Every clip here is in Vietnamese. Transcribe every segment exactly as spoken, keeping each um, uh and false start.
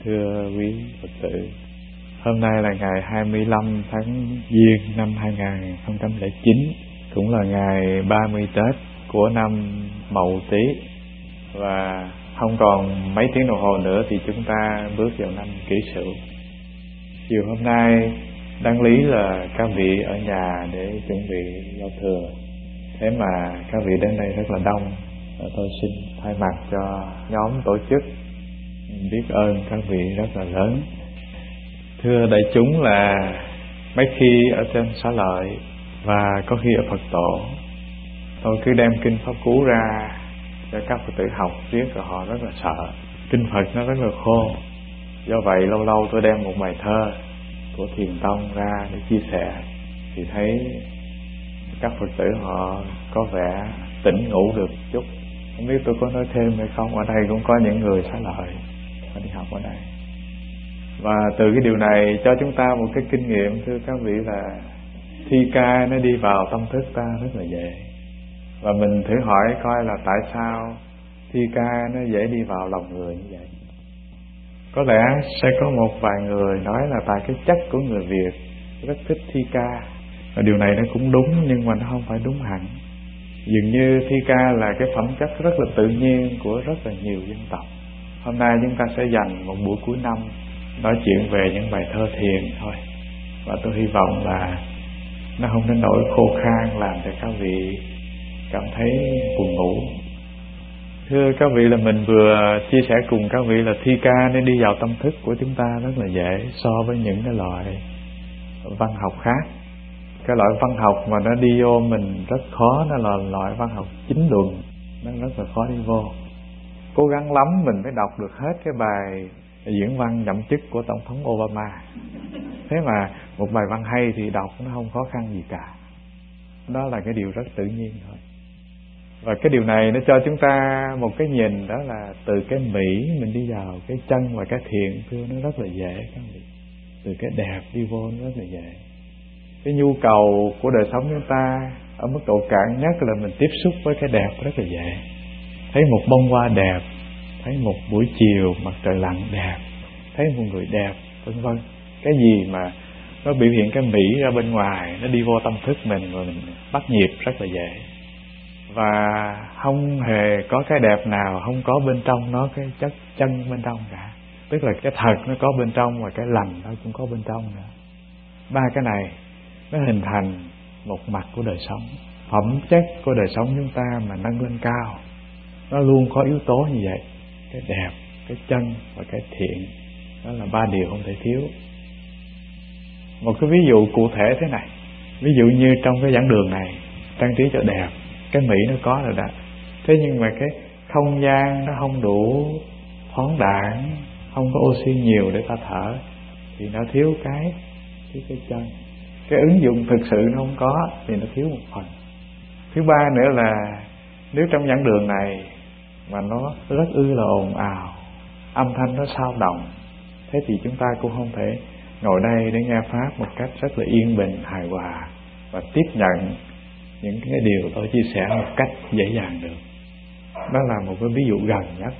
thưa quý Phật tử, hôm nay là ngày hai mươi lăm tháng Giêng năm hai nghìn không trăm lẻ chín, cũng là ngày ba mươi Tết của năm Mậu Tý, và không còn mấy tiếng đồng hồ nữa thì chúng ta bước vào năm Kỷ Sửu. Chiều hôm nay đáng lý là các vị ở nhà để chuẩn bị giao thừa, thế mà các vị đến đây rất là đông. Tôi xin thay mặt cho nhóm tổ chức biết ơn các vị rất là lớn. Thưa đại chúng, là mấy khi ở trên Xá Lợi và có khi ở Phật Tổ, tôi cứ đem kinh Pháp Cú ra cho các Phật tử học viết, rồi họ rất là sợ. Kinh Phật nó rất là khô, do vậy lâu lâu tôi đem một bài thơ của Thiền Tông ra để chia sẻ, thì thấy các Phật tử họ có vẻ tỉnh ngủ được chút. Không biết tôi có nói thêm hay không. Ở đây cũng có những người Xá Lợi họ đi học ở đây, và từ cái điều này cho chúng ta một cái kinh nghiệm, thưa các vị, là thi ca nó đi vào tâm thức ta rất là dễ. Và mình thử hỏi coi là tại sao thi ca nó dễ đi vào lòng người như vậy. Có lẽ sẽ có một vài người nói là tại cái chất của người Việt rất thích thi ca, và điều này nó cũng đúng, nhưng mà nó không phải đúng hẳn. Dường như thi ca là cái phẩm chất rất là tự nhiên của rất là nhiều dân tộc. Hôm nay chúng ta sẽ dành một buổi cuối năm nói chuyện về những bài thơ thiền thôi, và tôi hy vọng là nó không đến nỗi khô khan làm cho các vị cảm thấy buồn ngủ. Thưa các vị, là mình vừa chia sẻ cùng các vị là thi ca nên đi vào tâm thức của chúng ta rất là dễ so với những cái loại văn học khác. Cái loại văn học mà nó đi vô mình rất khó, nó là loại văn học chính luận, nó rất là khó đi vô. Cố gắng lắm mình mới đọc được hết cái bài diễn văn nhậm chức của Tổng thống Obama. Thế mà một bài văn hay thì đọc nó không khó khăn gì cả. Đó là cái điều rất tự nhiên thôi. Và cái điều này nó cho chúng ta một cái nhìn, đó là từ cái mỹ mình đi vào cái chân và cái thiện, thưa, nó rất là dễ các vị. Từ cái đẹp đi vô nó rất là dễ. Cái nhu cầu của đời sống chúng ta ở mức độ cạn nhất là mình tiếp xúc với cái đẹp rất là dễ. Thấy một bông hoa đẹp, thấy một buổi chiều mặt trời lặn đẹp, thấy một người đẹp, vân vân. Cái gì mà nó biểu hiện cái mỹ ra bên ngoài, nó đi vô tâm thức mình, rồi mình bắt nhịp rất là dễ. Và không hề có cái đẹp nào không có bên trong nó cái chất chân bên trong cả. Tức là cái thật nó có bên trong, và cái lành nó cũng có bên trong nữa. Ba cái này nó hình thành một mặt của đời sống. Phẩm chất của đời sống chúng ta mà nâng lên cao, nó luôn có yếu tố như vậy: cái đẹp, cái chân và cái thiện. Đó là ba điều không thể thiếu. Một cái ví dụ cụ thể thế này. Ví dụ như trong cái giảng đường này trang trí cho đẹp, cái mỹ nó có rồi đó. Thế nhưng mà cái không gian nó không đủ thoáng đãng, không có oxy nhiều để ta thở, thì nó thiếu cái thiếu cái chân. Cái ứng dụng thực sự nó không có thì nó thiếu một phần. Thứ ba nữa là nếu trong giảng đường này mà nó rất ư là ồn ào, âm thanh nó xao động, thế thì chúng ta cũng không thể ngồi đây để nghe pháp một cách rất là yên bình, hài hòa và tiếp nhận những cái điều tôi chia sẻ một cách dễ dàng được. Đó là một cái ví dụ gần nhất.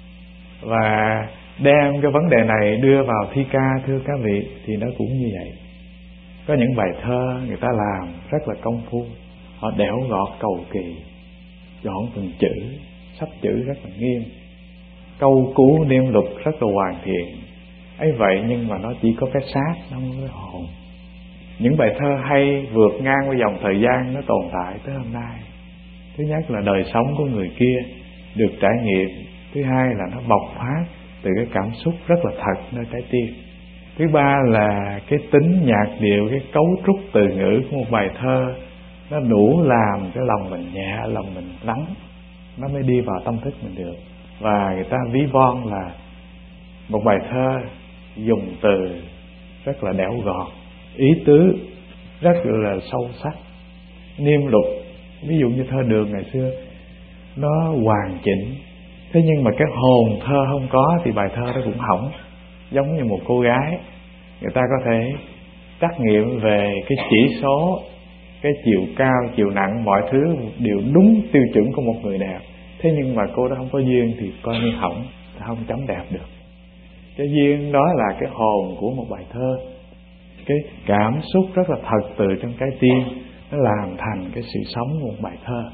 Và đem cái vấn đề này đưa vào thi ca, thưa các vị, thì nó cũng như vậy. Có những bài thơ người ta làm rất là công phu, họ đẽo gọt cầu kỳ, chọn từng chữ, sắp chữ rất là nghiêm, câu cú niêm lục rất là hoàn thiện. Ấy vậy nhưng mà nó chỉ có cái xác, nó không có cái hồn. Những bài thơ hay vượt ngang qua dòng thời gian, nó tồn tại tới hôm nay. Thứ nhất là đời sống của người kia được trải nghiệm. Thứ hai là nó bộc phát từ cái cảm xúc rất là thật nơi trái tim. Thứ ba là cái tính nhạc điệu, cái cấu trúc từ ngữ của một bài thơ nó đủ làm cái lòng mình nhẹ, lòng mình lắng, nó mới đi vào tâm thức mình được. Và người ta ví von là một bài thơ dùng từ rất là đẽo gọt, ý tứ rất là sâu sắc, niêm lục. Ví dụ như thơ Đường ngày xưa nó hoàn chỉnh, thế nhưng mà cái hồn thơ không có thì bài thơ nó cũng hỏng. Giống như một cô gái, người ta có thể trắc nghiệm về cái chỉ số, cái chiều cao, chiều nặng, mọi thứ đều đúng tiêu chuẩn của một người đẹp, thế nhưng mà cô đó không có duyên thì coi như hỏng, không chấm đẹp được. Cái duyên đó là cái hồn của một bài thơ, cái cảm xúc rất là thật từ trong trái tim, nó làm thành cái sự sống của một bài thơ.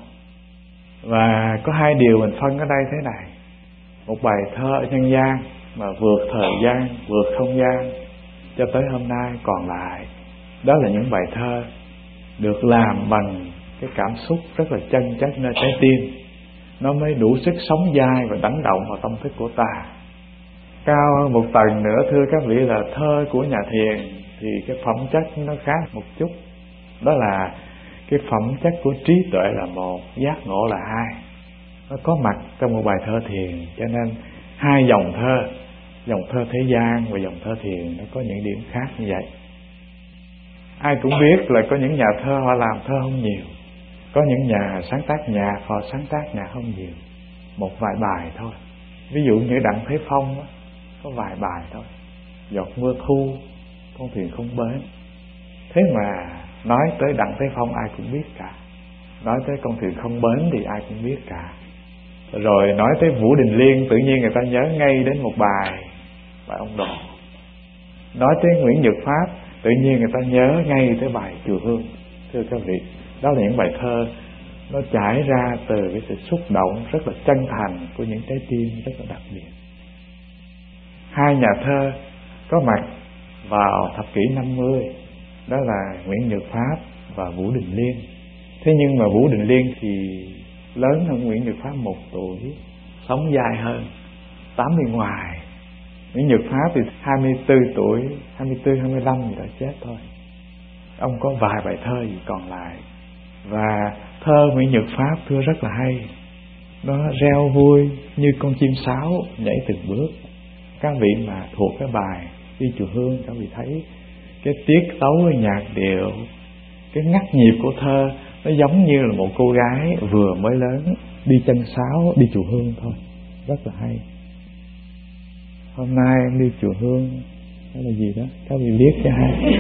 Và có hai điều mình phân ở đây thế này: một bài thơ ở nhân gian mà vượt thời gian, vượt không gian cho tới hôm nay còn lại, đó là những bài thơ được làm bằng cái cảm xúc rất là chân chất nơi trái tim, nó mới đủ sức sống dai và đánh động vào tâm thức của ta. Cao hơn một tầng nữa thưa các vị là thơ của nhà thiền thì cái phẩm chất nó khác một chút, đó là cái phẩm chất của trí tuệ là một, giác ngộ là hai, nó có mặt trong một bài thơ thiền. Cho nên hai dòng thơ, dòng thơ thế gian và dòng thơ thiền, nó có những điểm khác như vậy. Ai cũng biết là có những nhà thơ họ làm thơ không nhiều, có những nhà sáng tác nhạc họ sáng tác nhạc không nhiều, một vài bài thôi. Ví dụ như Đặng Thế Phong đó, có vài bài thôi: Giọt mưa thu, Con thuyền không bến. Thế mà nói tới Đặng Thế Phong ai cũng biết cả, nói tới Con thuyền không bến thì ai cũng biết cả. Rồi nói tới Vũ Đình Liên tự nhiên người ta nhớ ngay đến một bài, bài Ông Đồ. Nói tới Nguyễn Nhược Pháp tự nhiên người ta nhớ ngay tới bài Chùa Hương. Thưa các vị, đó là những bài thơ nó trải ra từ cái sự xúc động rất là chân thành của những trái tim rất là đặc biệt. Hai nhà thơ có mặt vào thập kỷ năm mươi, đó là Nguyễn Nhược Pháp và Vũ Đình Liên. Thế nhưng mà Vũ Đình Liên thì lớn hơn Nguyễn Nhược Pháp một tuổi, sống dài hơn, tám mươi ngoài. Nguyễn Nhược Pháp thì hai mươi tư tuổi, hai mươi tư, hai mươi lăm thì đã chết thôi. Ông có vài bài thơ gì còn lại. Và thơ Nguyễn Nhược Pháp thưa rất là hay, nó reo vui như con chim sáo nhảy từng bước. Các vị mà thuộc cái bài Đi Chùa Hương, các vị thấy cái tiết tấu, cái nhạc điệu, cái ngắt nhịp của thơ nó giống như là một cô gái vừa mới lớn đi chân sáo đi chùa Hương thôi, rất là hay. Hôm nay em đi chùa Hương, đó là gì đó các vị biết cho hay.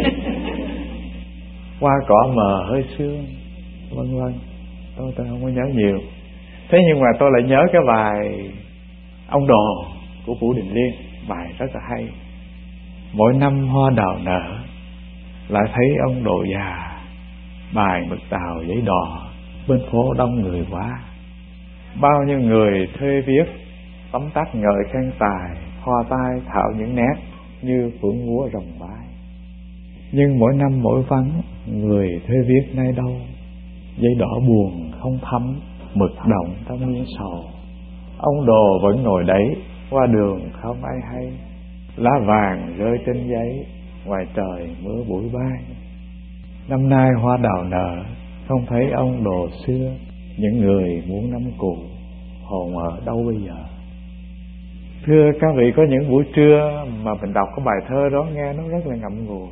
Hoa cỏ mờ hơi sương, vân vân. Tôi tôi không có nhớ nhiều. Thế nhưng mà tôi lại nhớ cái bài Ông Đồ của Vũ Đình Liên, bài rất là hay. Mỗi năm hoa đào nở, lại thấy ông đồ già, bài mực tàu giấy đò, bên phố đông người quá. Bao nhiêu người thuê viết, tấm tắc ngợi khen tài, hoa tai thạo những nét như phượng múa rồng bay. Nhưng mỗi năm mỗi vắng, người thuê viết nay đâu, giấy đỏ buồn không thấm, mực động trong miếng sầu. Ông đồ vẫn ngồi đấy, qua đường không ai hay, lá vàng rơi trên giấy, ngoài trời mưa bụi bay. Năm nay hoa đào nở, không thấy ông đồ xưa, những người muốn năm cũ, hồn ở đâu bây giờ. Thưa các vị, có những buổi trưa mà mình đọc cái bài thơ đó nghe nó rất là ngậm ngùi.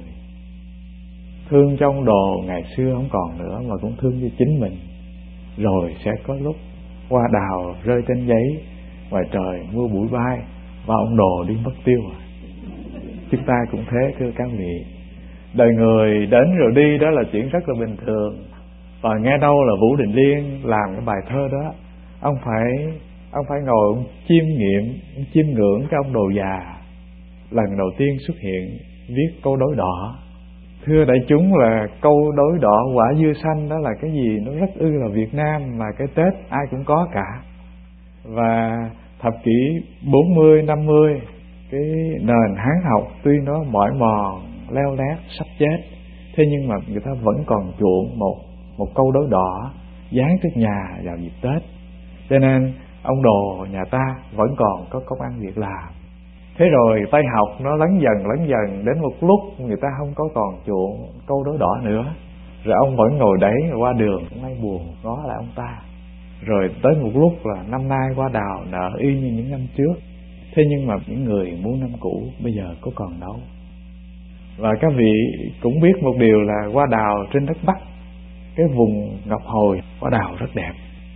Thương cho ông đồ ngày xưa không còn nữa, mà cũng thương cho chính mình. Rồi sẽ có lúc hoa đào rơi trên giấy, ngoài trời mưa bụi bay, và ông đồ đi mất tiêu rồi. Chúng ta cũng thế thưa các vị. Đời người đến rồi đi đó là chuyện rất là bình thường. Và nghe đâu là Vũ Đình Liên làm cái bài thơ đó, Ông phải Ông phải ngồi ông chiêm nghiệm, ông chiêm ngưỡng cái ông đồ già lần đầu tiên xuất hiện viết câu đối đỏ. Thưa đại chúng, là câu đối đỏ quả dưa xanh đó là cái gì nó rất ư là Việt Nam, mà cái Tết ai cũng có cả. Và thập kỷ bốn mươi, năm mươi, cái nền Hán học tuy nó mỏi mòn, leo lét, sắp chết, thế nhưng mà người ta vẫn còn chuộng một, một câu đối đỏ dán trước nhà vào dịp Tết. Cho nên ông đồ nhà ta vẫn còn có công ăn việc làm. Thế rồi Tây học nó lấn dần lấn dần đến một lúc người ta không có còn chuộng câu đối đỏ nữa. Rồi ông vẫn ngồi đấy, qua đường cũng hay buồn ngó lại ông ta. Rồi tới một lúc là năm nay hoa đào nở y như những năm trước. Thế nhưng mà những người muốn năm cũ bây giờ có còn đâu. Và các vị cũng biết một điều là hoa đào trên đất Bắc, cái vùng Ngọc Hồi, hoa đào rất đẹp.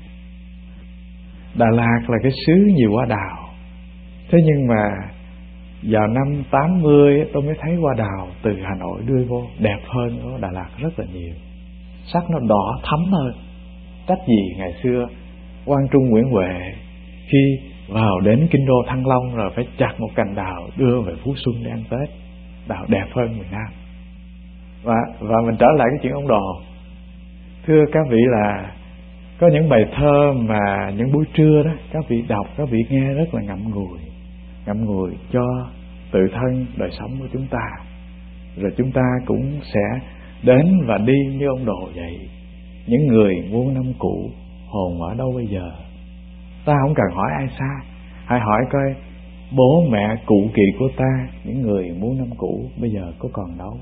Đà Lạt là cái xứ nhiều hoa đào. Thế nhưng mà vào năm tám mươi tôi mới thấy hoa đào từ Hà Nội đưa vô đẹp hơn ở Đà Lạt rất là nhiều. Sắc nó đỏ thắm hơn. Trách gì ngày xưa Quang Trung Nguyễn Huệ khi vào đến kinh đô Thăng Long rồi phải chặt một cành đào đưa về Phú Xuân để ăn Tết. Đào đẹp hơn miền Nam. Và, và mình trở lại cái chuyện ông Đồ. Thưa các vị là có những bài thơ mà những buổi trưa đó các vị đọc, các vị nghe rất là ngậm ngùi, ngậm ngùi cho tự thân đời sống của chúng ta. Rồi chúng ta cũng sẽ đến và đi như ông Đồ vậy. Những người muôn năm cũ hồn ở đâu bây giờ? Ta không cần hỏi ai xa, hãy hỏi coi bố mẹ cụ kỵ của ta, những người muôn năm cũ bây giờ có còn đâu.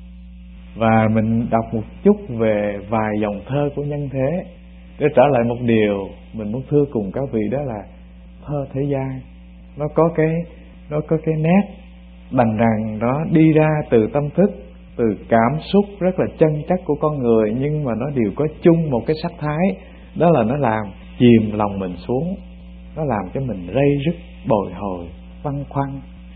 Và mình đọc một chút về vài dòng thơ của nhân thế để trở lại một điều mình muốn thưa cùng các vị, đó là thơ thế gian nó có cái nó có cái nét đằng rằng nó đi ra từ tâm thức, từ cảm xúc rất là chân chất của con người, nhưng mà nó đều có chung một cái sắc thái, đó là nó làm chìm lòng mình xuống, nó làm cho mình rây rứt, bồi hồi, băn khoăn.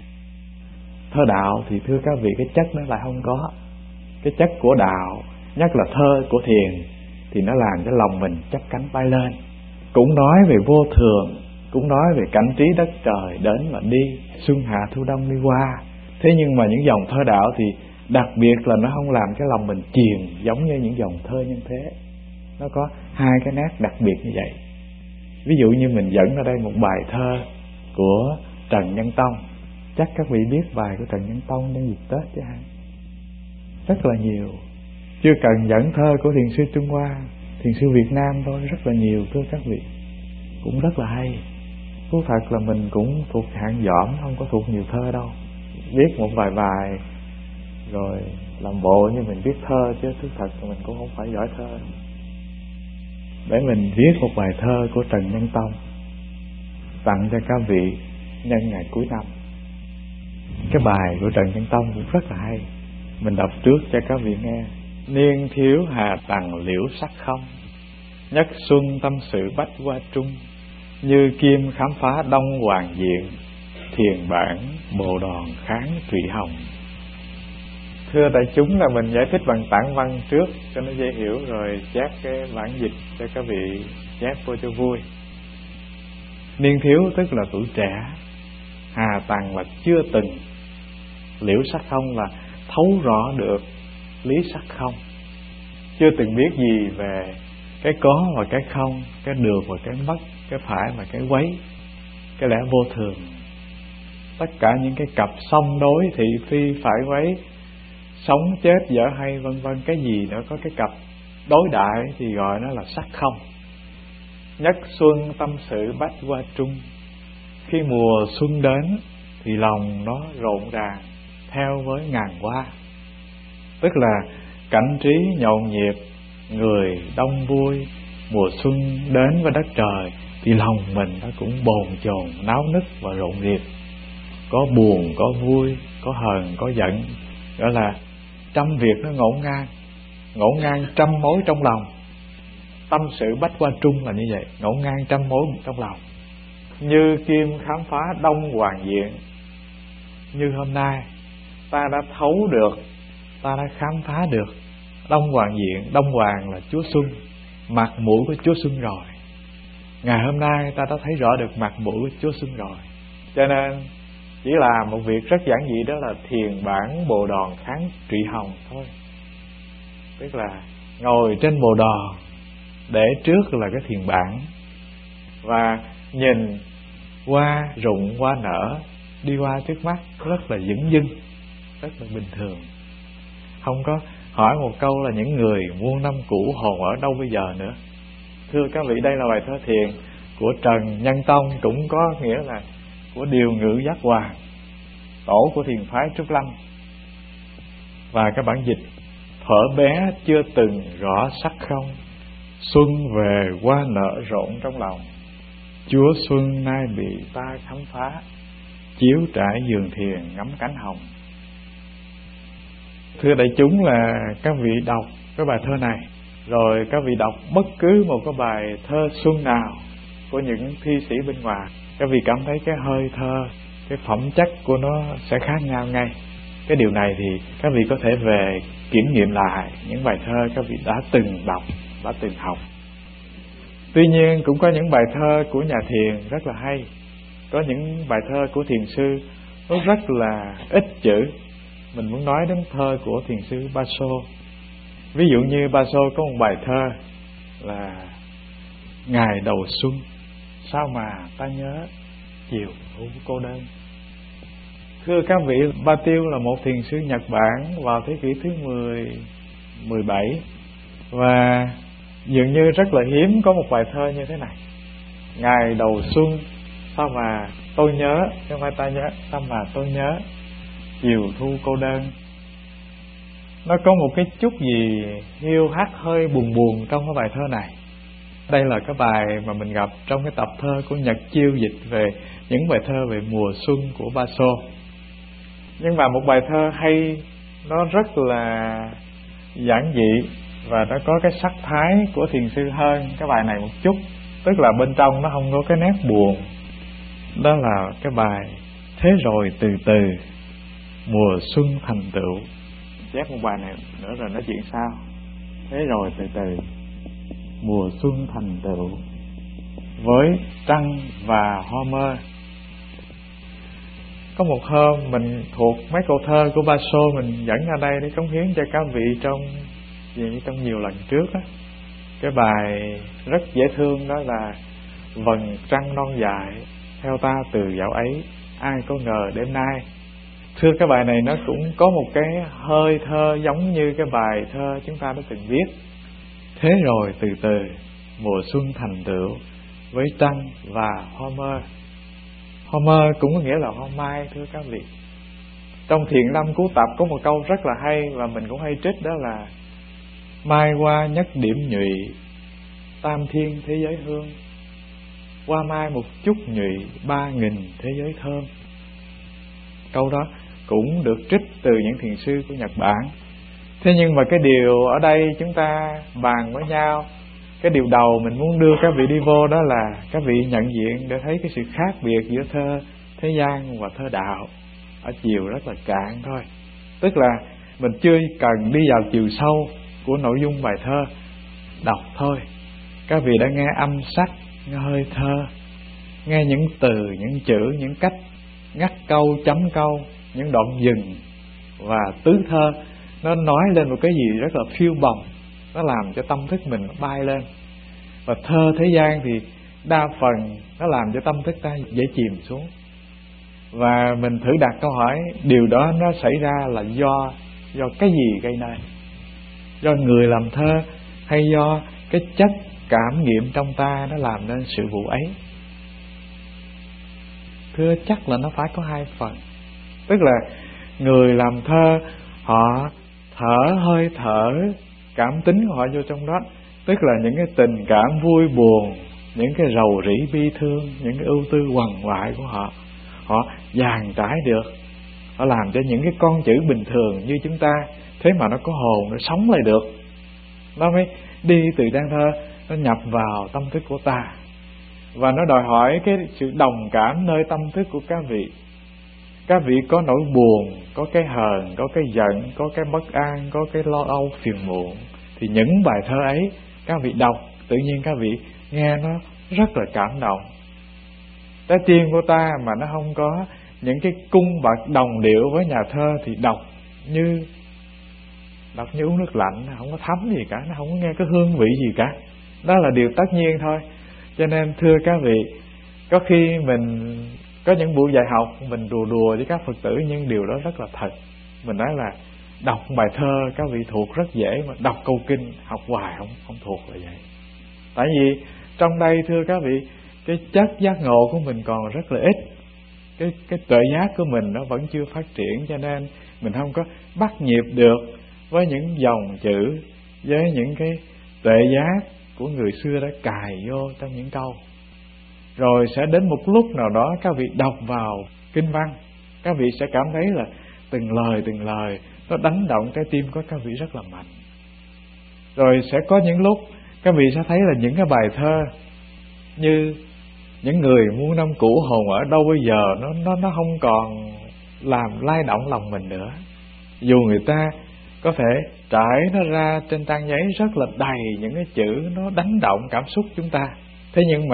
Thơ đạo thì thưa các vị cái chất nó lại không có. Cái chất của đạo, nhất là thơ của thiền, thì nó làm cho lòng mình chắp cánh bay lên. Cũng nói về vô thường, cũng nói về cảnh trí đất trời đến và đi, xuân hạ thu đông đi qua. Thế nhưng mà những dòng thơ đạo thì đặc biệt là nó không làm cái lòng mình chìm giống như những dòng thơ nhân thế. Nó có hai cái nét đặc biệt như vậy. Ví dụ như mình dẫn ở đây một bài thơ của Trần Nhân Tông. Chắc các vị biết bài của Trần Nhân Tông nhân dịp Tết chứ ha? Rất là nhiều. Chưa cần dẫn thơ của thiền sư Trung Hoa, thiền sư Việt Nam thôi, rất là nhiều thưa các vị. Cũng rất là hay. Thú thật là mình cũng thuộc hạng dỏm, không có thuộc nhiều thơ đâu. Viết một vài bài rồi làm bộ như mình viết thơ, chứ thú thật là mình cũng không phải giỏi thơ. Để mình viết một bài thơ của Trần Nhân Tông tặng cho các vị nhân ngày cuối năm. Cái bài của Trần Nhân Tông cũng rất là hay. Mình đọc trước cho các vị nghe. Niên thiếu hà tầng liễu sắc không, nhất xuân tâm sự bách hoa trung. Như kim khám phá đông hoàng diện, thiền bản bồ đòn kháng trụy hồng. Thưa đại chúng là mình giải thích bằng tản văn trước cho nó dễ hiểu, rồi chép cái bản dịch cho các vị chép vô cho vui. Niên thiếu tức là tuổi trẻ, hà tầng là chưa từng, liễu sắc không là thấu rõ được lý sắc không, chưa từng biết gì về cái có và cái không, cái được và cái mất, cái phải và cái quấy, cái lẽ vô thường. Tất cả những cái cặp song đối, thị phi, phải quấy, sống chết dở hay vân vân, cái gì nữa có cái cặp đối đại thì gọi nó là sắc không. Nhất xuân tâm sự bách hoa trung. Khi mùa xuân đến thì lòng nó rộn ràng theo với ngàn hoa. Tức là cảnh trí nhộn nhịp, người đông vui. Mùa xuân đến với đất trời thì lòng mình nó cũng bồn chồn, náo nức và rộn rịp. Có buồn, có vui, có hờn, có giận. Đó là trăm việc nó ngổn ngang, ngổn ngang trăm mối trong lòng. Tâm sự bách hoa trung là như vậy, ngổn ngang trăm mối trong lòng. Như kim khám phá đông hoàng diện. Như hôm nay ta đã thấu được, ta đã khám phá được đông hoàng diện. Đông hoàng là Chúa Xuân, mặt mũi của Chúa Xuân rồi. Ngày hôm nay ta đã thấy rõ được mặt mũi của Chúa Xuân rồi. Cho nên chỉ làm một việc rất giản dị, đó là thiền bản bồ đòn kháng trụy hồng thôi. Tức là ngồi trên bồ đòn, để trước là cái thiền bản, và nhìn hoa rụng hoa nở đi qua trước mắt rất là dửng dưng, rất là bình thường. Không có hỏi một câu là những người muôn năm cũ hồn ở đâu bây giờ nữa. Thưa các vị, đây là bài thơ thiền của Trần Nhân Tông, cũng có nghĩa là của Điều Ngự Giác Hoàng, tổ của thiền phái Trúc Lâm. Và cái bản dịch: thuở bé chưa từng rõ sắc không, xuân về hoa nở rộn trong lòng. Chúa xuân nay bị ta khám phá, chiếu trải giường thiền ngắm cánh hồng. Thưa đại chúng là các vị đọc cái bài thơ này, rồi các vị đọc bất cứ một cái bài thơ xuân nào của những thi sĩ bên ngoài, các vị cảm thấy cái hơi thơ, cái phẩm chất của nó sẽ khác nhau ngay. Cái điều này thì các vị có thể về kiểm nghiệm lại những bài thơ các vị đã từng đọc, đã từng học. Tuy nhiên cũng có những bài thơ của nhà thiền rất là hay. có những bài thơ của thiền sư nó rất là ít chữ. Mình muốn nói đến thơ của thiền sư Ba Sô. Ví dụ như Ba Sô có một bài thơ là: ngày đầu xuân sao mà ta nhớ, chiều thu cô đơn. Thưa các vị, Ba Tiêu là một thiền sư Nhật Bản vào thế kỷ thứ mười, mười bảy, và dường như rất là hiếm có một bài thơ như thế này: ngày đầu xuân sao mà tôi nhớ, chứ không phải ta nhớ, sao mà tôi nhớ, chiều thu cô đơn. Nó có một cái chút gì hiu hắt hơi buồn buồn trong cái bài thơ này. Đây là cái bài mà mình gặp trong cái tập thơ của Nhật Chiêu dịch về những bài thơ về mùa xuân của Ba Sô. Nhưng mà một bài thơ hay, nó rất là giản dị và nó có cái sắc thái của thiền sư hơn cái bài này một chút. Tức là bên trong nó không có cái nét buồn. Đó là cái bài Thế rồi từ từ mùa xuân thành tựu. Chép một bài này nữa rồi nói chuyện sao. Thế rồi từ từ mùa xuân thành tựu với trăng và hoa mơ. Có một hôm mình thuộc mấy câu thơ của Ba Sô, mình dẫn ra đây để cống hiến cho các vị trong gì trong nhiều lần trước á. Cái bài rất dễ thương đó là: vầng trăng non dài theo ta từ dạo ấy, ai có ngờ đêm nay. Thưa, cái bài này nó cũng có một cái hơi thơ giống như cái bài thơ chúng ta đã từng viết: thế rồi từ từ mùa xuân thành tựu với trăng và hoa mơ. Hoa mơ cũng có nghĩa là hoa mai, thưa các vị. Trong Thiện Lâm Cứu Tập có một câu rất là hay và mình cũng hay trích, đó là: mai hoa nhất điểm nhụy, tam thiên thế giới hương. Hoa mai một chút nhụy, ba nghìn thế giới thơm. Câu đó cũng được trích từ những thiền sư của Nhật Bản. Thế nhưng mà cái điều ở đây chúng ta bàn với nhau, cái điều đầu mình muốn đưa các vị đi vô, đó là các vị nhận diện để thấy cái sự khác biệt giữa thơ thế gian và thơ đạo ở chiều rất là cạn thôi. Tức là mình chưa cần đi vào chiều sâu của nội dung bài thơ, đọc thôi. Các vị đã nghe âm sắc, nghe hơi thơ, nghe những từ, những chữ, những cách ngắt câu, chấm câu, những đoạn dừng và tứ thơ. Nó nói lên một cái gì rất là phiêu bồng, nó làm cho tâm thức mình bay lên. Và thơ thế gian thì đa phần nó làm cho tâm thức ta dễ chìm xuống. Và mình thử đặt câu hỏi, điều đó nó xảy ra là do do cái gì gây nên? Do người làm thơ hay do cái chất cảm nghiệm trong ta nó làm nên sự vụ ấy? Thưa, chắc là nó phải có hai phần. Tức là người làm thơ họ thở hơi thở cảm tính của họ vô trong đó. Tức là những cái tình cảm vui buồn, những cái rầu rĩ bi thương, những cái ưu tư quằn quại của họ, họ dàn trải được. Họ làm cho những cái con chữ bình thường như chúng ta, thế mà nó có hồn, nó sống lại được. Nó mới đi từ trang thơ, nó nhập vào tâm thức của ta. Và nó đòi hỏi cái sự đồng cảm nơi tâm thức của các vị. Các vị có nỗi buồn, có cái hờn, có cái giận, có cái bất an, có cái lo âu phiền muộn, thì những bài thơ ấy các vị đọc, tự nhiên các vị nghe nó rất là cảm động. Trái tim của ta mà nó không có những cái cung bậc đồng điệu với nhà thơ thì đọc như đọc như uống nước lạnh, không có thấm gì cả, nó không có nghe cái hương vị gì cả. Đó là điều tất nhiên thôi. Cho nên thưa các vị, có khi mình có những buổi dạy học mình đùa đùa với các Phật tử, nhưng điều đó rất là thật. Mình nói là đọc bài thơ các vị thuộc rất dễ, mà đọc câu kinh học hoài không không thuộc là vậy. Tại vì trong đây thưa các vị, cái chất giác ngộ của mình còn rất là ít, cái cái tuệ giác của mình nó vẫn chưa phát triển, cho nên mình không có bắt nhịp được với những dòng chữ, với những cái tuệ giác của người xưa đã cài vô trong những câu. Rồi sẽ đến một lúc nào đó các vị đọc vào kinh văn, các vị sẽ cảm thấy là từng lời từng lời nó đánh động trái tim của các vị rất là mạnh. Rồi sẽ có những lúc các vị sẽ thấy là những cái bài thơ như những người muôn năm cũ hồn ở đâu bây giờ, nó nó nó không còn làm lay động lòng mình nữa. Dù người ta có thể trải nó ra trên trang giấy rất là đầy những cái chữ nó đánh động cảm xúc chúng ta, thế nhưng mà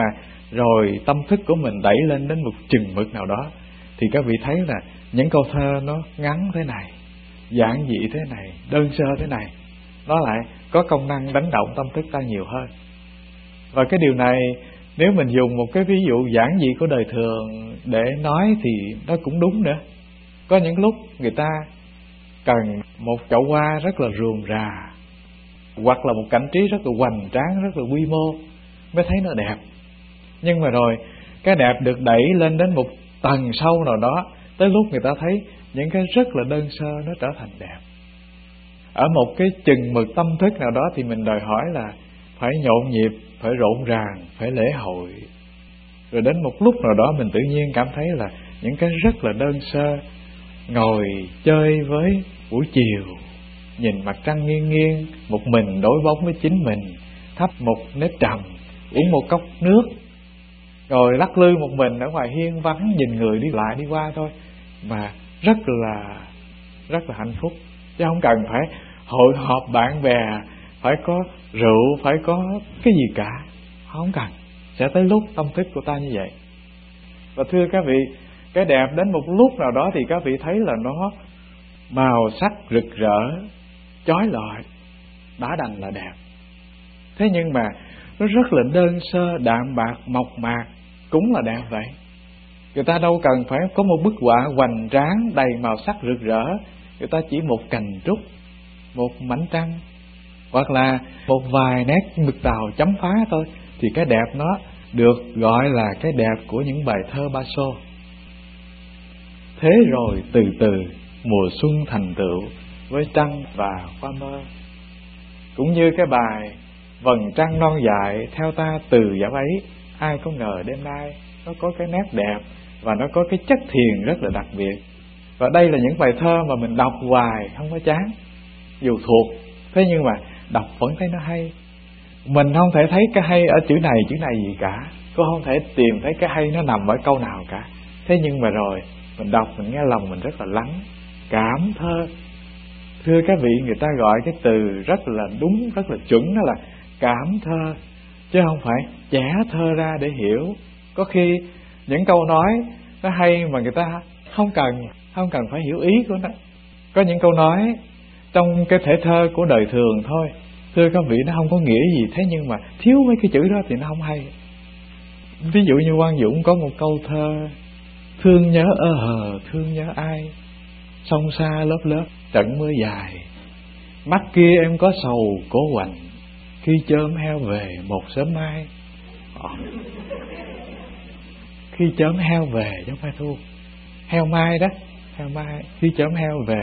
rồi tâm thức của mình đẩy lên đến một chừng mực nào đó, thì các vị thấy là những câu thơ nó ngắn thế này, giản dị thế này, đơn sơ thế này, nó lại có công năng đánh động tâm thức ta nhiều hơn. Và cái điều này nếu mình dùng một cái ví dụ giản dị của đời thường để nói thì nó cũng đúng nữa. Có những lúc người ta cần một chậu hoa rất là rườm rà, hoặc là một cảnh trí rất là hoành tráng, rất là quy mô mới thấy nó đẹp. Nhưng mà rồi cái đẹp được đẩy lên đến một tầng sâu nào đó, tới lúc người ta thấy những cái rất là đơn sơ nó trở thành đẹp. Ở một cái chừng mực tâm thức nào đó thì mình đòi hỏi là phải nhộn nhịp, phải rộn ràng, phải lễ hội. Rồi đến một lúc nào đó mình tự nhiên cảm thấy là những cái rất là đơn sơ, ngồi chơi với buổi chiều, nhìn mặt trăng nghiêng nghiêng, một mình đối bóng với chính mình, thắp một nếp trầm, uống một cốc nước, rồi lắc lư một mình ở ngoài hiên vắng, nhìn người đi lại đi qua thôi, mà rất là rất là hạnh phúc. Chứ không cần phải hội họp bạn bè, phải có rượu, phải có cái gì cả, không cần. Sẽ tới lúc tâm thức của ta như vậy. Và thưa các vị, cái đẹp đến một lúc nào đó thì các vị thấy là nó màu sắc rực rỡ, chói lọi, đã đành là đẹp. Thế nhưng mà nó rất là đơn sơ, đạm bạc, mộc mạc, cũng là đẹp vậy. Người ta đâu cần phải có một bức họa hoành tráng đầy màu sắc rực rỡ. Người ta chỉ một cành trúc, một mảnh trăng, hoặc là một vài nét mực tàu chấm phá thôi, thì cái đẹp nó được gọi là cái đẹp của những bài thơ Ba Xô. Thế rồi từ từ mùa xuân thành tựu với trăng và hoa mơ. Cũng như cái bài Vầng trăng non dại theo ta từ dạo ấy, ai có ngờ đêm nay, nó có cái nét đẹp và nó có cái chất thiền rất là đặc biệt. Và đây là những bài thơ mà mình đọc hoài không có chán, dù thuộc, thế nhưng mà đọc vẫn thấy nó hay. Mình không thể thấy cái hay ở chữ này chữ này gì cả, cũng không thể tìm thấy cái hay nó nằm ở câu nào cả. Thế nhưng mà rồi mình đọc, mình nghe lòng mình rất là lắng, cảm thơ. Thưa các vị, người ta gọi cái từ rất là đúng, rất là chuẩn, đó là cảm thơ, chứ không phải chẻ thơ ra để hiểu. Có khi những câu nói nó hay mà người ta không cần không cần phải hiểu ý của nó. Có những câu nói trong cái thể thơ của đời thường thôi, thưa các vị, nó không có nghĩa gì, thế nhưng mà thiếu mấy cái chữ đó thì nó không hay. Ví dụ như Quang Dũng có một câu thơ: thương nhớ ơ hờ, thương nhớ ai, sông xa lớp lớp trận mưa dài, mắt kia em có sầu cố quạnh, khi chớm heo về một sớm mai. Khi chớm heo về giống mai thu, heo mai đó, heo mai, khi chớm heo về.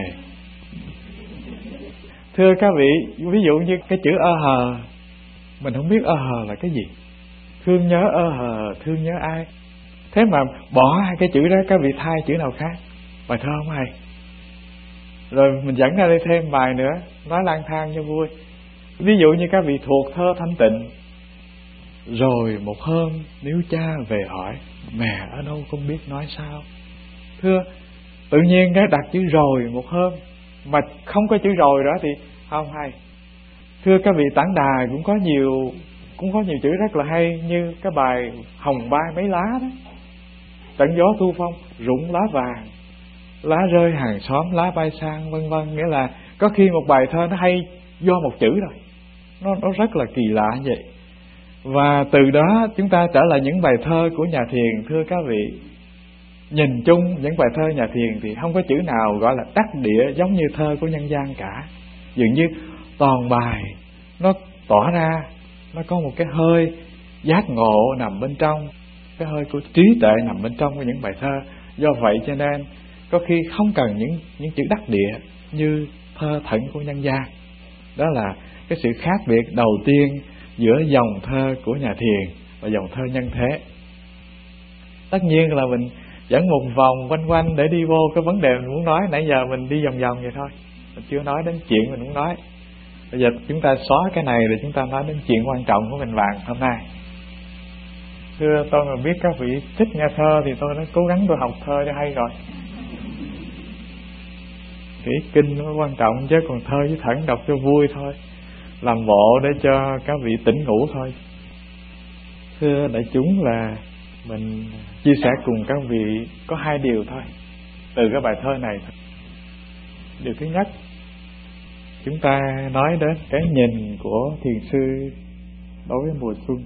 Thưa các vị, ví dụ như cái chữ ơ hờ, mình không biết ơ hờ là cái gì. Thương nhớ ơ hờ, thương nhớ ai. Thế mà bỏ hai cái chữ đó, các vị thay chữ nào khác, bài thơ không hay. Rồi mình dẫn ra đây thêm bài nữa, nói lang thang cho vui. Ví dụ như các vị thuộc thơ Thanh Tịnh: rồi một hôm nếu cha về hỏi, mẹ ở đâu không biết nói sao. Thưa, tự nhiên cái đặt chữ rồi một hôm mà không có chữ rồi đó thì không hay. Thưa các vị, Tản Đà cũng có nhiều cũng có nhiều chữ rất là hay, như cái bài Hồng Bay mấy lá đó: trận gió thu phong rụng lá vàng, lá rơi hàng xóm lá bay sang, vân vân. Nghĩa là có khi một bài thơ nó hay do một chữ rồi, nó nó rất là kỳ lạ như vậy. Và từ đó chúng ta trở lại những bài thơ của nhà thiền. Thưa các vị, nhìn chung những bài thơ nhà thiền thì không có chữ nào gọi là đắc địa giống như thơ của nhân gian cả. Dường như toàn bài nó tỏ ra, nó có một cái hơi giác ngộ nằm bên trong, cái hơi của trí tuệ nằm bên trong của những bài thơ. Do vậy cho nên có khi không cần những những chữ đắc địa như thơ thẩn của nhân gian. Đó là cái sự khác biệt đầu tiên giữa dòng thơ của nhà thiền và dòng thơ nhân thế. Tất nhiên là mình dẫn một vòng quanh quanh để đi vô cái vấn đề mình muốn nói. Nãy giờ mình đi vòng vòng vậy thôi, mình chưa nói đến chuyện mình muốn nói. Bây giờ chúng ta xóa cái này rồi chúng ta nói đến chuyện quan trọng của mình vàng hôm nay. Thưa, tôi mà biết các vị thích nghe thơ thì tôi đã cố gắng tôi học thơ cho hay rồi. Cái kinh nó quan trọng, chứ còn thơ với thẩn đọc cho vui thôi, làm bộ để cho các vị tỉnh ngủ thôi. Thưa đại chúng, là mình chia sẻ cùng các vị có hai điều thôi từ cái bài thơ này. Điều thứ nhất, chúng ta nói đến cái nhìn của thiền sư đối với mùa xuân.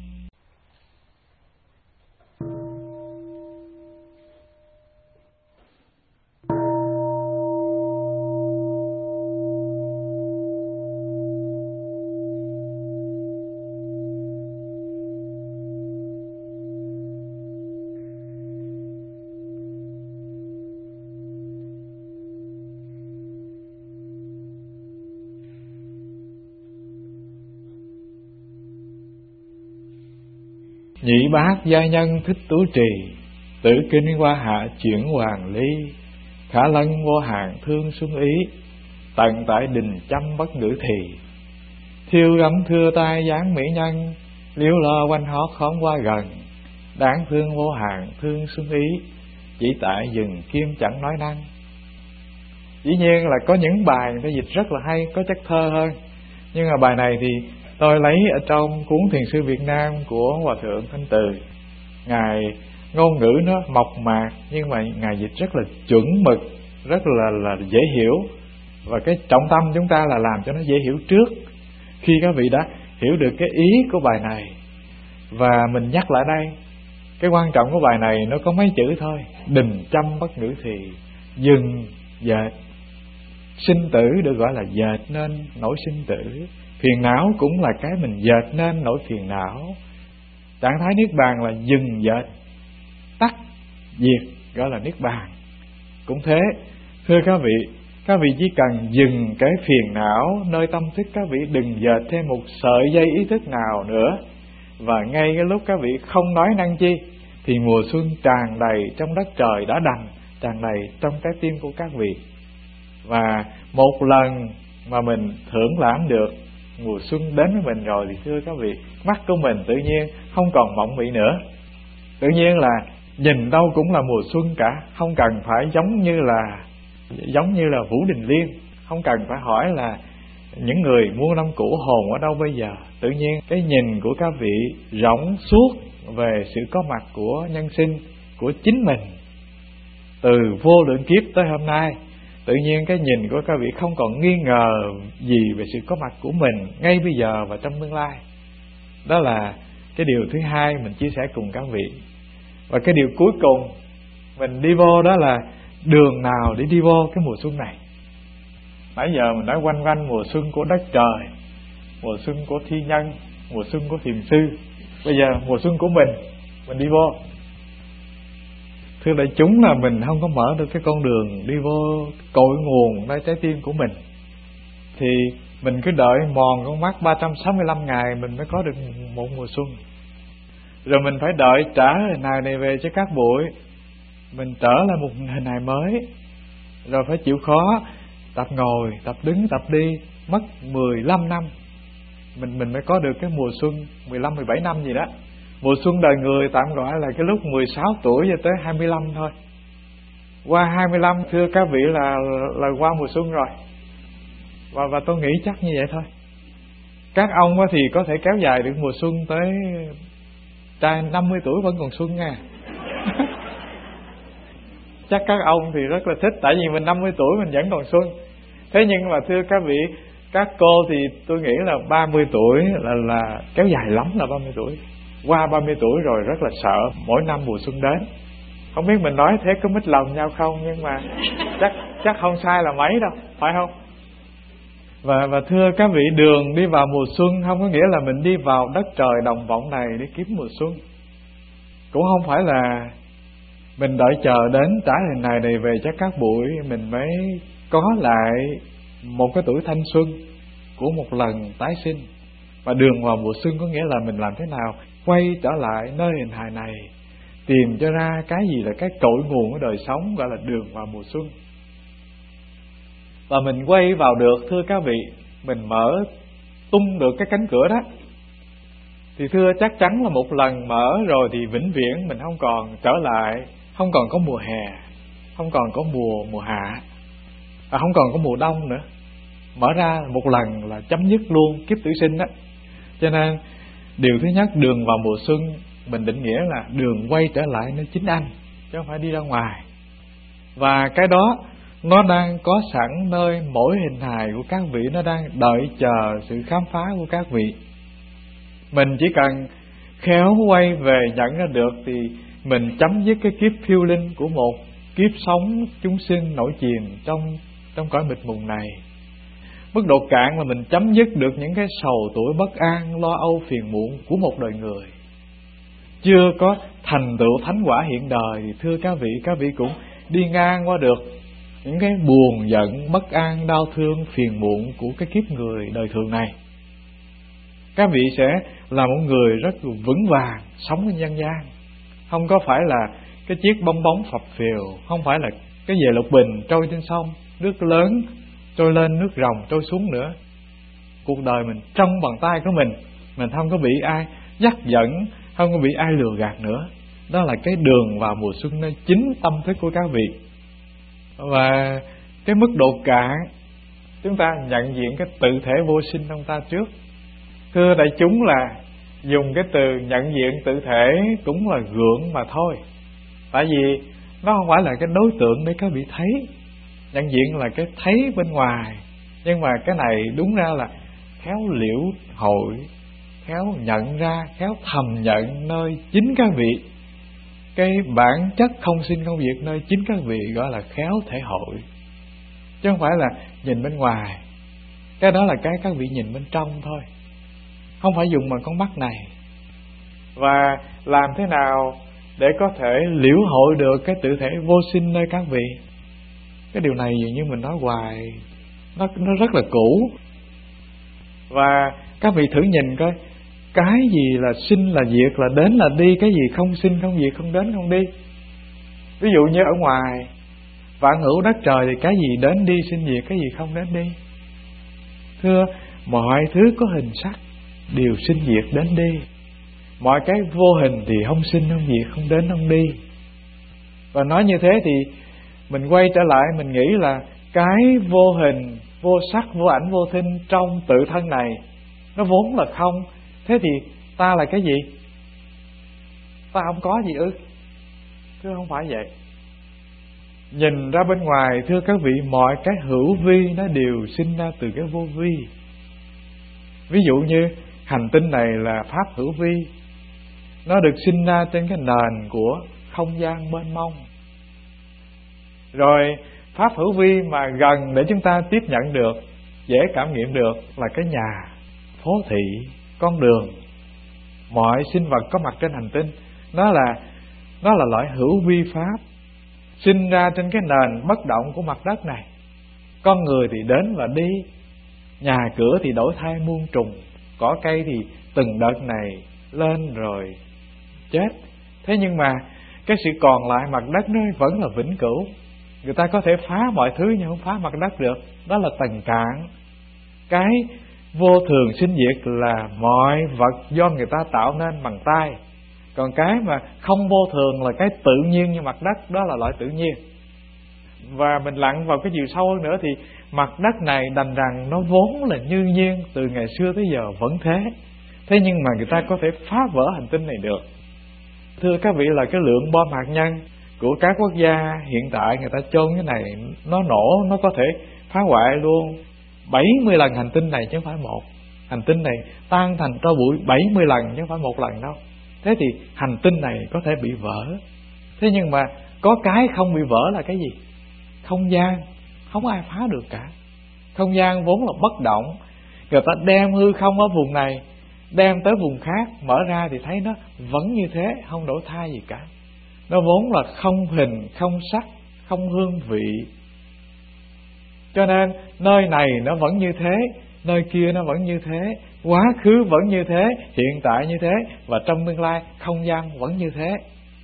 Nhị bát gia nhân thích tú trì, tử kinh hoa hạ chuyển hoàng ly. Khả lân vô hạn thương xuân ý, tận tại đình chăm bất ngữ thì. Thiêu gấm thưa tai dáng mỹ nhân, liếu lo quanh hót khóm qua gần. Đáng thương vô hạn thương xuân ý, chỉ tại dừng kim chẳng nói năng. Dĩ nhiên là có những bài người ta dịch rất là hay, có chất thơ hơn. Nhưng mà bài này thì tôi lấy ở trong cuốn Thiền sư Việt Nam của Hòa thượng Thanh Từ. Ngài ngôn ngữ nó mộc mạc, nhưng mà Ngài dịch rất là chuẩn mực, rất là, là dễ hiểu. Và cái trọng tâm chúng ta là làm cho nó dễ hiểu trước, khi các vị đã hiểu được cái ý của bài này. Và mình nhắc lại đây, cái quan trọng của bài này nó có mấy chữ thôi: đình chăm bất ngữ thì, dừng dệt. Sinh tử được gọi là dệt nên nỗi sinh tử, phiền não cũng là cái mình dệt nên nỗi phiền não. Trạng thái niết bàn là dừng dệt, tắt diệt, gọi là niết bàn. Cũng thế, thưa các vị, các vị chỉ cần dừng cái phiền não nơi tâm thức các vị, đừng dệt thêm một sợi dây ý thức nào nữa. Và ngay cái lúc các vị không nói năng chi, thì mùa xuân tràn đầy trong đất trời đã đành, tràn đầy trong trái tim của các vị. Và một lần mà mình thưởng lãm được mùa xuân đến với mình rồi, thì thưa các vị, mắt của mình tự nhiên không còn mộng mị nữa. Tự nhiên là nhìn đâu cũng là mùa xuân cả, không cần phải giống như là giống như là Vũ Đình Liên, không cần phải hỏi là những người muôn năm cũ hồn ở đâu bây giờ. Tự nhiên cái nhìn của các vị rộng suốt về sự có mặt của nhân sinh, của chính mình từ vô lượng kiếp tới hôm nay. Tự nhiên cái nhìn của các vị không còn nghi ngờ gì về sự có mặt của mình ngay bây giờ và trong tương lai. Đó là cái điều thứ hai mình chia sẻ cùng các vị. Và cái điều cuối cùng mình đi vô, đó là đường nào để đi vô cái mùa xuân này. Nãy giờ mình nói quanh quanh mùa xuân của đất trời, mùa xuân của thi nhân, mùa xuân của thiền sư. Bây giờ mùa xuân của mình, mình đi vô. Thưa đại chúng, là mình không có mở được cái con đường đi vô cội nguồn nơi trái tim của mình, thì mình cứ đợi mòn con mắt ba trăm sáu mươi lăm ngày mình mới có được một mùa xuân. Rồi mình phải đợi trả hình hài này về cho các bụi, mình trở lại một hình hài mới. Rồi phải chịu khó tập ngồi, tập đứng, tập đi, mất mười lăm năm mình mình mới có được cái mùa xuân, mười lăm mười bảy năm gì đó. Mùa xuân đời người tạm gọi là cái lúc mười sáu tuổi cho tới hai mươi lăm thôi. Qua hai mươi lăm thưa các vị là là qua mùa xuân rồi. Và và tôi nghĩ chắc như vậy thôi. Các ông thì có thể kéo dài được mùa xuân tới trai năm mươi tuổi vẫn còn xuân nha. Chắc các ông thì rất là thích, tại vì mình năm mươi tuổi mình vẫn còn xuân. Thế nhưng mà thưa các vị, các cô thì tôi nghĩ là ba mươi tuổi là là kéo dài lắm là ba mươi tuổi. Qua ba mươi tuổi rồi rất là sợ mỗi năm mùa xuân đến. Không biết mình nói thế có mít lòng nhau không, nhưng mà chắc chắc không sai là mấy đâu, phải không? Và và thưa các vị, đường đi vào mùa xuân không có nghĩa là mình đi vào đất trời đồng vọng này để kiếm mùa xuân. Cũng không phải là mình đợi chờ đến trả hình này này về cho các bụi mình mới có lại một cái tuổi thanh xuân của một lần tái sinh. Và đường vào mùa xuân có nghĩa là mình làm thế nào quay trở lại nơi hình hài này, tìm cho ra cái gì là cái cội nguồn của đời sống, gọi là đường vào mùa xuân. Và mình quay vào được, thưa các vị, mình mở tung được cái cánh cửa đó, thì thưa chắc chắn là một lần mở rồi thì vĩnh viễn mình không còn trở lại, không còn có mùa hè, không còn có mùa mùa hạ, và không còn có mùa đông nữa. Mở ra một lần là chấm dứt luôn kiếp tử sinh đó. Cho nên Điều thứ nhất, đường vào mùa xuân mình định nghĩa là đường quay trở lại nơi chính anh, chứ không phải đi ra ngoài. Và cái đó nó đang có sẵn nơi mỗi hình hài của các vị, nó đang đợi chờ sự khám phá của các vị. Mình chỉ cần khéo quay về nhận ra được thì mình chấm dứt cái kiếp phiêu linh của một kiếp sống chúng sinh nổi chìm trong trong cõi mịt mùng này. Mức độ cạn mà mình chấm dứt được những cái sầu tuổi bất an, lo âu phiền muộn của một đời người. Chưa có thành tựu thánh quả hiện đời thì thưa các vị, các vị cũng đi ngang qua được những cái buồn giận, bất an, đau thương, phiền muộn của cái kiếp người đời thường này. Các vị sẽ là một người rất vững vàng sống trên nhân gian, không có phải là cái chiếc bong bóng phập phìu, không phải là cái về lục bình trôi trên sông, nước lớn trôi lên, nước ròng trôi xuống nữa. Cuộc đời mình trong bàn tay của mình, mình không có bị ai dắt dẫn, không có bị ai lừa gạt nữa. Đó là cái đường vào mùa xuân nơi chính tâm thức của các vị. Và cái mức độ cạn, chúng ta nhận diện cái tự thể vô sinh trong ta trước. Thưa đại chúng, là dùng cái từ nhận diện tự thể cũng là gượng mà thôi. Tại vì nó không phải là cái đối tượng để các vị thấy. Nhận diện là cái thấy bên ngoài, nhưng mà cái này đúng ra là khéo liễu hội, khéo nhận ra, khéo thầm nhận nơi chính các vị. Cái bản chất không sinh không diệt nơi chính các vị gọi là khéo thể hội, chứ không phải là nhìn bên ngoài. Cái đó là cái các vị nhìn bên trong thôi, không phải dùng bằng con mắt này. Và làm thế nào để có thể liễu hội được cái tự thể vô sinh nơi các vị? Cái điều này dường như mình nói hoài, nó, nó rất là cũ. Và các vị thử nhìn coi, cái gì là sinh là diệt, là đến là đi, cái gì không sinh không diệt, không đến không đi. Ví dụ như ở ngoài vạn hữu đất trời thì cái gì đến đi sinh diệt, cái gì không đến đi. Thưa, mọi thứ có hình sắc đều sinh diệt đến đi. Mọi cái vô hình thì không sinh không diệt, không đến không đi. Và nói như thế thì mình quay trở lại, mình nghĩ là cái vô hình, vô sắc, vô ảnh, vô thinh trong tự thân này nó vốn là không. Thế thì ta là cái gì? Ta không có gì ư? Thưa, không phải vậy. Nhìn ra bên ngoài, thưa các vị, mọi cái hữu vi nó đều sinh ra từ cái vô vi. Ví dụ như hành tinh này là pháp hữu vi, nó được sinh ra trên cái nền của không gian mênh mông. Rồi pháp hữu vi mà gần để chúng ta tiếp nhận được, dễ cảm nghiệm được là cái nhà, phố thị, con đường. Mọi sinh vật có mặt trên hành tinh, nó là nó là loại hữu vi pháp, sinh ra trên cái nền bất động của mặt đất này. Con người thì đến và đi, nhà cửa thì đổi thay muôn trùng, cỏ cây thì từng đợt này lên rồi chết. Thế nhưng mà cái sự còn lại mặt đất nó vẫn là vĩnh cửu. Người ta có thể phá mọi thứ nhưng không phá mặt đất được. Đó là tầng cạn. Cái vô thường sinh diệt là mọi vật do người ta tạo nên bằng tay. Còn cái mà không vô thường là cái tự nhiên như mặt đất, đó là loại tự nhiên. Và mình lặn vào cái chiều sâu hơn nữa thì mặt đất này đành rằng nó vốn là như nhiên, từ ngày xưa tới giờ vẫn thế. Thế nhưng mà người ta có thể phá vỡ hành tinh này được. Thưa các vị, là cái lượng bom hạt nhân của các quốc gia hiện tại người ta chôn cái này, nó nổ, nó có thể phá hoại luôn bảy mươi lần hành tinh này chứ không phải một. Hành tinh này tan thành tro bụi bảy mươi lần chứ không phải một lần đâu. Thế thì hành tinh này có thể bị vỡ. Thế nhưng mà có cái không bị vỡ là cái gì? Không gian, không ai phá được cả. Không gian vốn là bất động. Người ta đem hư không ở vùng này đem tới vùng khác, mở ra thì thấy nó vẫn như thế, không đổi thay gì cả. Nó vốn là không hình, không sắc, không hương vị. Cho nên nơi này nó vẫn như thế, nơi kia nó vẫn như thế, quá khứ vẫn như thế, hiện tại như thế, và trong tương lai không gian vẫn như thế.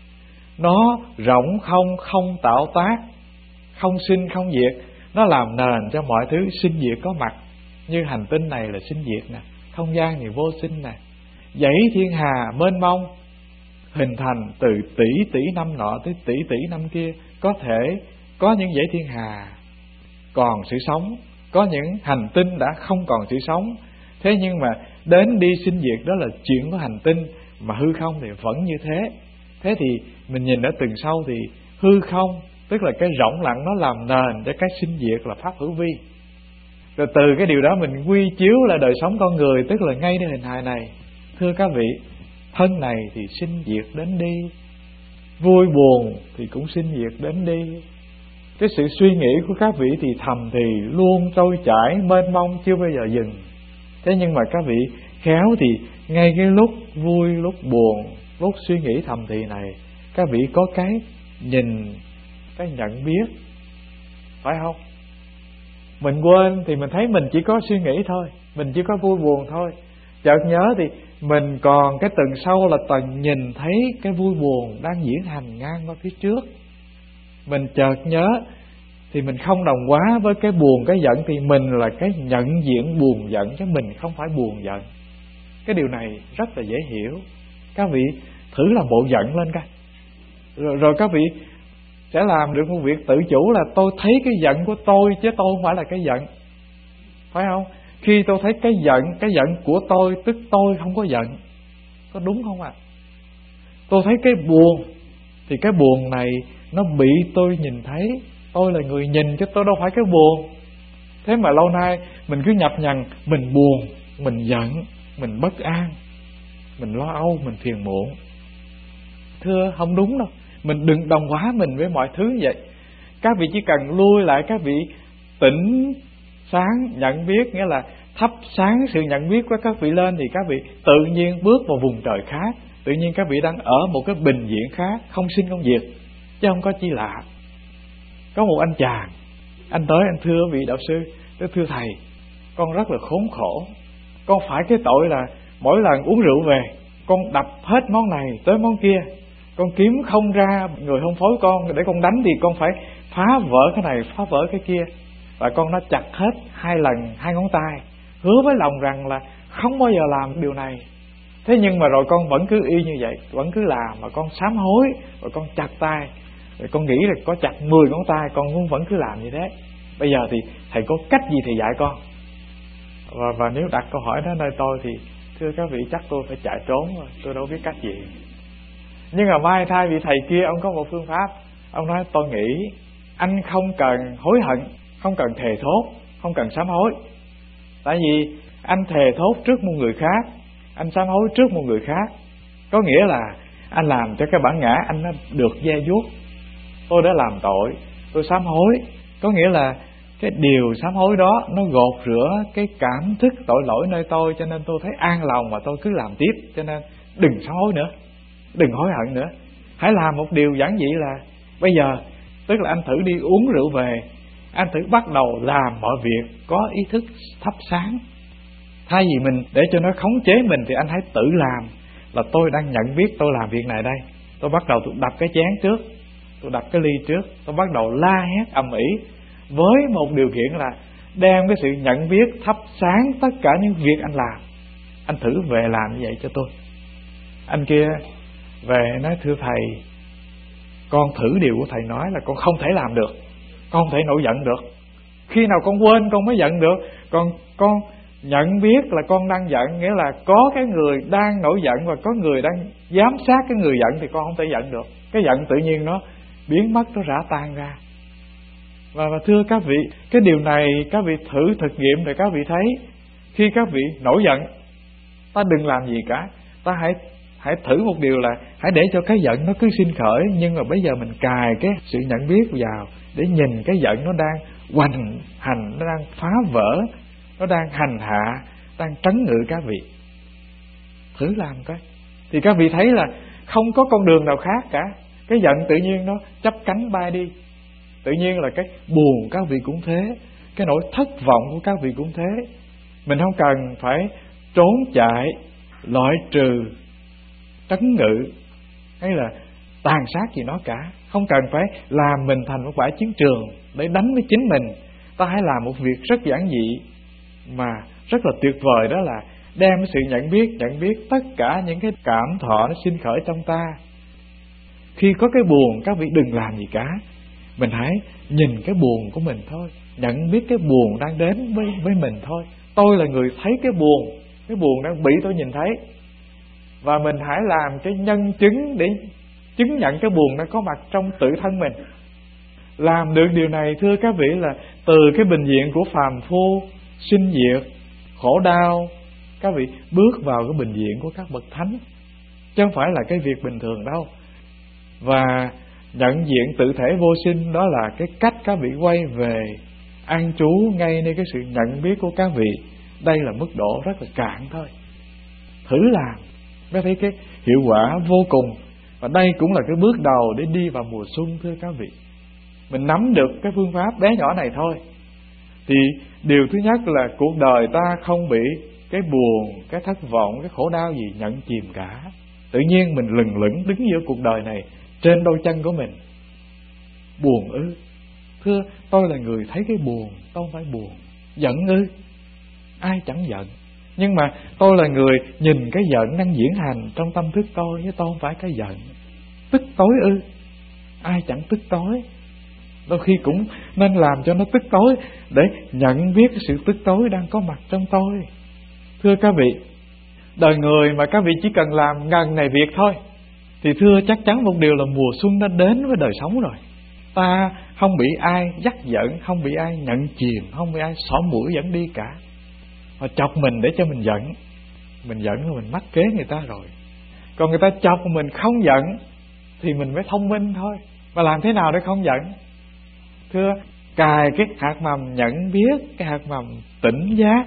Nó rộng không, không tạo tác, không sinh không diệt. Nó làm nền cho mọi thứ sinh diệt có mặt. Như hành tinh này là sinh diệt nè, không gian thì vô sinh nè. Dãy thiên hà mênh mông hình thành từ tỷ tỷ năm nọ tới tỷ tỷ năm kia. Có thể có những dãy thiên hà còn sự sống, có những hành tinh đã không còn sự sống. Thế nhưng mà đến đi sinh diệt đó là chuyện của hành tinh, mà hư không thì vẫn như thế. Thế thì mình nhìn ở tầng sâu thì hư không, tức là cái rỗng lặng, nó làm nền cho cái sinh diệt là pháp hữu vi. Rồi từ cái điều đó mình quy chiếu là đời sống con người, tức là ngayในhình hài này. Thưa các vị, thân này thì sinh diệt đến đi, vui buồn thì cũng sinh diệt đến đi. Cái sự suy nghĩ của các vị thì thầm thì luôn trôi chảy mênh mông, chưa bao giờ dừng. Thế nhưng mà các vị khéo thì ngay cái lúc vui, lúc buồn, lúc suy nghĩ thầm thì này, các vị có cái nhìn, cái nhận biết, phải không? Mình quên thì mình thấy mình chỉ có suy nghĩ thôi, mình chỉ có vui buồn thôi. Chợt nhớ thì mình còn cái tầng sâu là tầng nhìn thấy cái vui buồn đang diễn hành ngang qua phía trước. Mình chợt nhớ thì mình không đồng hóa với cái buồn, cái giận, thì mình là cái nhận diện buồn giận, chứ mình không phải buồn giận. Cái điều này rất là dễ hiểu. Các vị thử làm bộ giận lên coi, rồi, rồi các vị sẽ làm được một việc tự chủ là tôi thấy cái giận của tôi, chứ tôi không phải là cái giận, phải không? Khi tôi thấy cái giận, cái giận của tôi, tức tôi không có giận. Có đúng không ạ? À? Tôi thấy cái buồn thì cái buồn này nó bị tôi nhìn thấy, tôi là người nhìn chứ tôi đâu phải cái buồn. Thế mà lâu nay mình cứ nhập nhằng, mình buồn, mình giận, mình bất an, mình lo âu, mình phiền muộn. Thưa, không đúng đâu. Mình đừng đồng hóa mình với mọi thứ như vậy. Các vị chỉ cần lui lại, các vị tỉnh sáng nhận biết, nghĩa là thắp sáng sự nhận biết của các vị lên, thì các vị tự nhiên bước vào vùng trời khác. Tự nhiên các vị đang ở một cái bình diện khác, không sinh không diệt, chứ không có chi lạ. Có một anh chàng, anh tới anh thưa vị đạo sư, tôi thưa thầy, con rất là khốn khổ. Con phải cái tội là mỗi lần uống rượu về, con đập hết món này tới món kia, con kiếm không ra người hôn phối con để con đánh, thì con phải phá vỡ cái này, phá vỡ cái kia. Và con đã chặt hết hai lần hai ngón tay, hứa với lòng rằng là không bao giờ làm điều này. Thế nhưng mà rồi con vẫn cứ y như vậy, vẫn cứ làm, mà con sám hối, rồi con chặt tay, rồi con nghĩ là có chặt mười ngón tay, con cũng vẫn cứ làm như thế. Bây giờ thì thầy có cách gì thì dạy con. Và, và nếu đặt câu hỏi đó nơi tôi thì thưa các vị, chắc tôi phải chạy trốn rồi, tôi đâu biết cách gì. Nhưng mà mai thay vị thầy kia, ông có một phương pháp. Ông nói tôi nghĩ anh không cần hối hận, không cần thề thốt, không cần sám hối. Tại vì anh thề thốt trước một người khác, anh sám hối trước một người khác, có nghĩa là anh làm cho cái bản ngã anh nó được gia vuốt. Tôi đã làm tội, tôi sám hối, có nghĩa là cái điều sám hối đó nó gột rửa cái cảm thức tội lỗi nơi tôi, cho nên tôi thấy an lòng mà tôi cứ làm tiếp. Cho nên đừng sám hối nữa, đừng hối hận nữa. Hãy làm một điều giản dị là bây giờ, tức là anh thử đi uống rượu về, anh thử bắt đầu làm mọi việc có ý thức thắp sáng. Thay vì mình để cho nó khống chế mình thì anh hãy tự làm, là tôi đang nhận biết tôi làm việc này đây. Tôi bắt đầu tôi đập cái chén trước, tôi đập cái ly trước, tôi bắt đầu la hét ầm ĩ, với một điều kiện là đem cái sự nhận biết thắp sáng tất cả những việc anh làm. Anh thử về làm như vậy cho tôi. Anh kia về nói thưa thầy, con thử điều của thầy nói là con không thể làm được, con không thể nổi giận được. Khi nào con quên con mới giận được. Còn con nhận biết là con đang giận, nghĩa là có cái người đang nổi giận và có người đang giám sát cái người giận, thì con không thể giận được. Cái giận tự nhiên nó biến mất, nó rã tan ra. Và, và thưa các vị, cái điều này các vị thử thực nghiệm để các vị thấy, khi các vị nổi giận, ta đừng làm gì cả, ta hãy hãy thử một điều là hãy để cho cái giận nó cứ sinh khởi, nhưng mà bây giờ mình cài cái sự nhận biết vào để nhìn cái giận nó đang hoành hành, nó đang phá vỡ, nó đang hành hạ, đang trấn ngự các vị. Thử làm coi, thì các vị thấy là không có con đường nào khác cả. Cái giận tự nhiên nó chắp cánh bay đi. Tự nhiên là cái buồn các vị cũng thế, cái nỗi thất vọng của các vị cũng thế. Mình không cần phải trốn chạy, loại trừ, trấn ngự hay là tàn sát gì nó cả. Không cần phải làm mình thành một bãi chiến trường để đánh với chính mình. Ta hãy làm một việc rất giản dị mà rất là tuyệt vời, đó là đem cái sự nhận biết, nhận biết tất cả những cái cảm thọ nó sinh khởi trong ta. Khi có cái buồn, các vị đừng làm gì cả, mình hãy nhìn cái buồn của mình thôi, nhận biết cái buồn đang đến với, với mình thôi. Tôi là người thấy cái buồn, cái buồn đang bị tôi nhìn thấy. Và mình hãy làm cái nhân chứng để chứng nhận cái buồn đang có mặt trong tự thân mình. Làm được điều này thưa các vị là từ cái bình diện của phàm phu, sinh diệt, khổ đau, các vị bước vào cái bình diện của các bậc thánh, chứ không phải là cái việc bình thường đâu. Và nhận diện tự thể vô sinh, đó là cái cách các vị quay về an trú ngay nơi cái sự nhận biết của các vị. Đây là mức độ rất là cạn thôi. Thử làm mới thấy cái hiệu quả vô cùng. Và đây cũng là cái bước đầu để đi vào mùa xuân thưa các vị. Mình nắm được cái phương pháp bé nhỏ này thôi, thì điều thứ nhất là cuộc đời ta không bị cái buồn, cái thất vọng, cái khổ đau gì nhận chìm cả. Tự nhiên mình lừng lững đứng giữa cuộc đời này trên đôi chân của mình. Buồn ư? Thưa, tôi là người thấy cái buồn, tôi không phải buồn. Giận ư? Ai chẳng giận. Nhưng mà tôi là người nhìn cái giận đang diễn hành trong tâm thức tôi, chứ tôi không phải cái giận. Tức tối ư? Ai chẳng tức tối. Đôi khi cũng nên làm cho nó tức tối để nhận biết cái sự tức tối đang có mặt trong tôi. Thưa các vị, đời người mà các vị chỉ cần làm ngần này việc thôi, thì thưa chắc chắn một điều là mùa xuân đã đến với đời sống rồi. Ta không bị ai dắt dẫn, không bị ai nhận chìm, không bị ai xỏ mũi dẫn đi cả. Họ chọc mình để cho mình giận, mình giận rồi mình mắc kế người ta rồi. Còn người ta chọc mình không giận thì mình mới thông minh thôi. Mà làm thế nào để không giận? Thưa, cài cái hạt mầm nhận biết, cái hạt mầm tỉnh giác,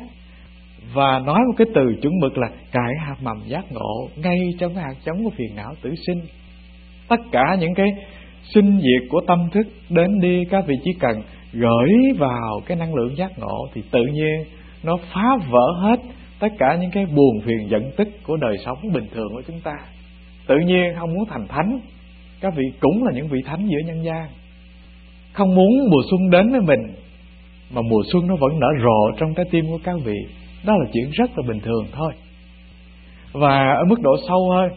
và nói một cái từ chuẩn mực là cài hạt mầm giác ngộ ngay trong cái hạt giống của phiền não tử sinh. Tất cả những cái sinh diệt của tâm thức đến đi, các vị chỉ cần gửi vào cái năng lượng giác ngộ thì tự nhiên nó phá vỡ hết tất cả những cái buồn phiền giận tức của đời sống bình thường của chúng ta. Tự nhiên không muốn thành thánh, các vị cũng là những vị thánh giữa nhân gian. Không muốn mùa xuân đến với mình, mà mùa xuân nó vẫn nở rộ trong trái tim của các vị, đó là chuyện rất là bình thường thôi. Và ở mức độ sâu hơn,